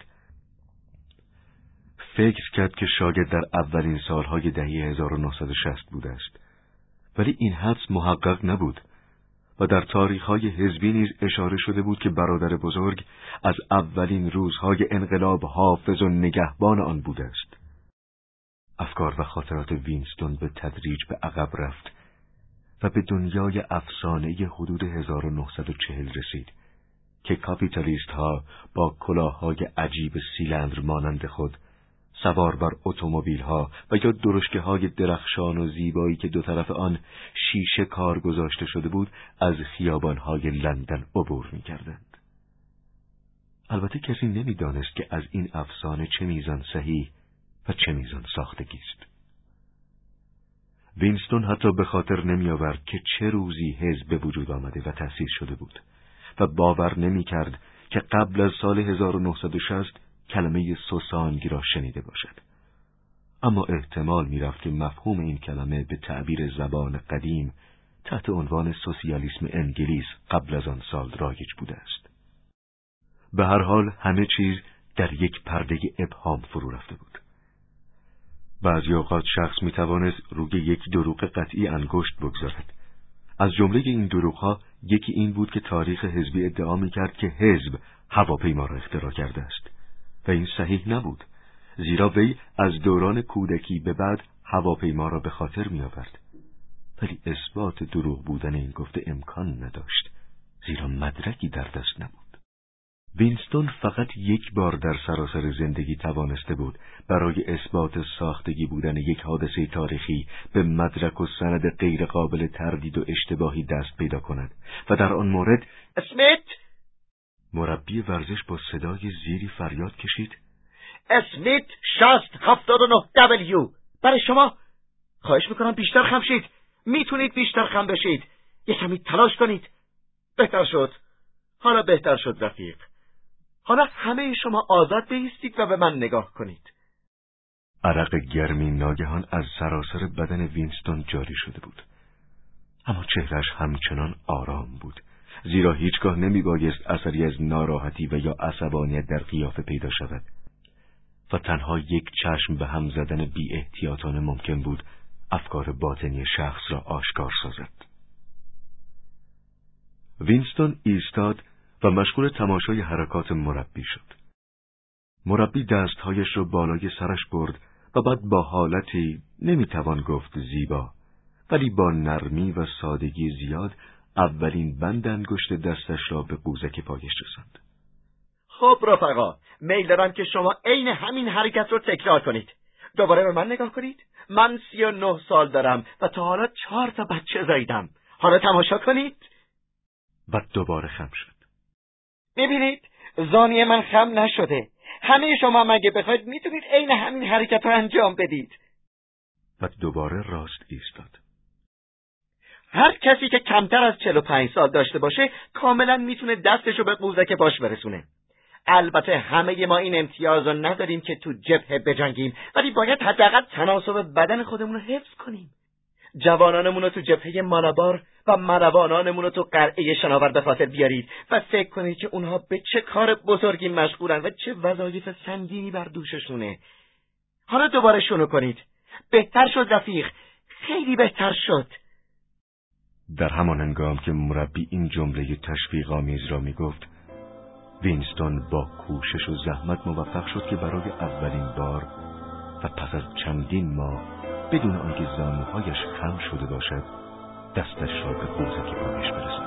فکر کرد که شاید در اولین سالهای دهه هزار و نهصد و شصت بوده است، ولی این حدس محقق نبود و در تاریخ‌های حزبی نیز اشاره شده بود که برادر بزرگ از اولین روزهای انقلاب حافظ و نگهبان آن بوده است. افکار و خاطرات وینستون به تدریج به عقب رفت و به دنیای افسانه حدود هزار و نهصد و چهل رسید که کاپیتالیست ها با کلاه‌های عجیب سیلندر مانند خود سوار بر اتومبیل ها و یا درشکه های درخشان و زیبایی که دو طرف آن شیشه کار گذاشته شده بود از خیابان های لندن عبور می کردند. البته کسی نمی دانست که از این افسانه چه میزان صحیح و چه میزان ساختگی است. وینستون حتی به خاطر نمی آورد که چه روزی حزب به وجود آمده و تأسیس شده بود و باور نمی کرد که قبل از سال هزار و نهصد و شصت کلمه سوسانگی را شنیده باشد. اما احتمال می رفت که مفهوم این کلمه به تعبیر زبان قدیم تحت عنوان سوسیالیسم انگلیس قبل از آن سال رایج بوده است. به هر حال همه چیز در یک پرده ابهام فرو رفته بود. بعضی اوقات شخص می توانست روی یک دروغ قطعی انگشت بگذارد. از جمله این دروغ‌ها یکی این بود که تاریخ حزبی ادعا می کرد که حزب هواپیما را اختراع کرده است و این صحیح نبود، زیرا وی از دوران کودکی به بعد هواپیما را به خاطر می آورد. ولی اثبات دروغ بودن این گفته امکان نداشت، زیرا مدرکی در دست نبود. وینستون فقط یک بار در سراسر زندگی توانسته بود برای اثبات ساختگی بودن یک حادثه تاریخی به مدرک و سند غیر قابل تردید و اشتباهی دست پیدا کند و در آن مورد اسمیت! مربی ورزش با صدای زیری فریاد کشید: اسمیت شصت هفتاد و نه دبلیو. برای شما خواهش میکنم بیشتر خم شید. میتونید بیشتر خم بشید. یه کمی تلاش کنید. بهتر شد. حالا بهتر شد رفیق. حالا همه شما آزاد بایستید و به من نگاه کنید. عرق گرمی ناگهان از سراسر بدن وینستون جاری شده بود، اما چهرش همچنان آرام بود، زیرا هیچگاه نمی بایست اثری از ناراحتی و یا عصبانیت در قیافه پیدا شود و تنها یک چشم به هم زدن بی احتیاطانه ممکن بود افکار باطنی شخص را آشکار سازد. وینستون ایستاد و مشغول تماشای حرکات مربی شد. مربی دستهایش را بالای سرش برد و بعد با حالتی نمیتوان گفت زیبا، ولی با نرمی و سادگی زیاد اولین بند انگشت دستش را به قوزک پایش رساند. خب رفقا، میل دارم که شما عین همین حرکت رو تکرار کنید. دوباره به من نگاه کنید. من سی و نه سال دارم و تا حالا چهار تا بچه زاییدم. حالا تماشا کنید. و دوباره خم شد. میبینید؟ زانوی من خم نشده. همه شما مگه بخواید میتونید عین همین حرکت رو انجام بدید. و دوباره راست ایستاد. هر کسی که کمتر از چهل و پنج سال داشته باشه کاملا میتونه دستشو به قوزک پاش برسونه. البته همه ما این امتیاز رو نداریم که تو جبهه بجنگیم، ولی باید حداقل تناسب بدن خودمون رو حفظ کنیم. جوانانمون رو تو جبهه مالابار و ملوانانمون رو تو قلعه شناور به خاطر بیارید و فکر کنید که اونها به چه کار بزرگی مشغولن و چه وظایف سنگینی بر دوششونه. حالا دوباره شروع کنید. بهتر شد رفیق، خیلی بهتر شد. در همان هنگام که مربی این جمله تشویق‌آمیز را میگفت، وینستون با کوشش و زحمت موفق شد که برای اولین بار و پس از چندین ماه بدون آنکه زانوهایش خم شده باشد دستش را به قوزک پایش برساند.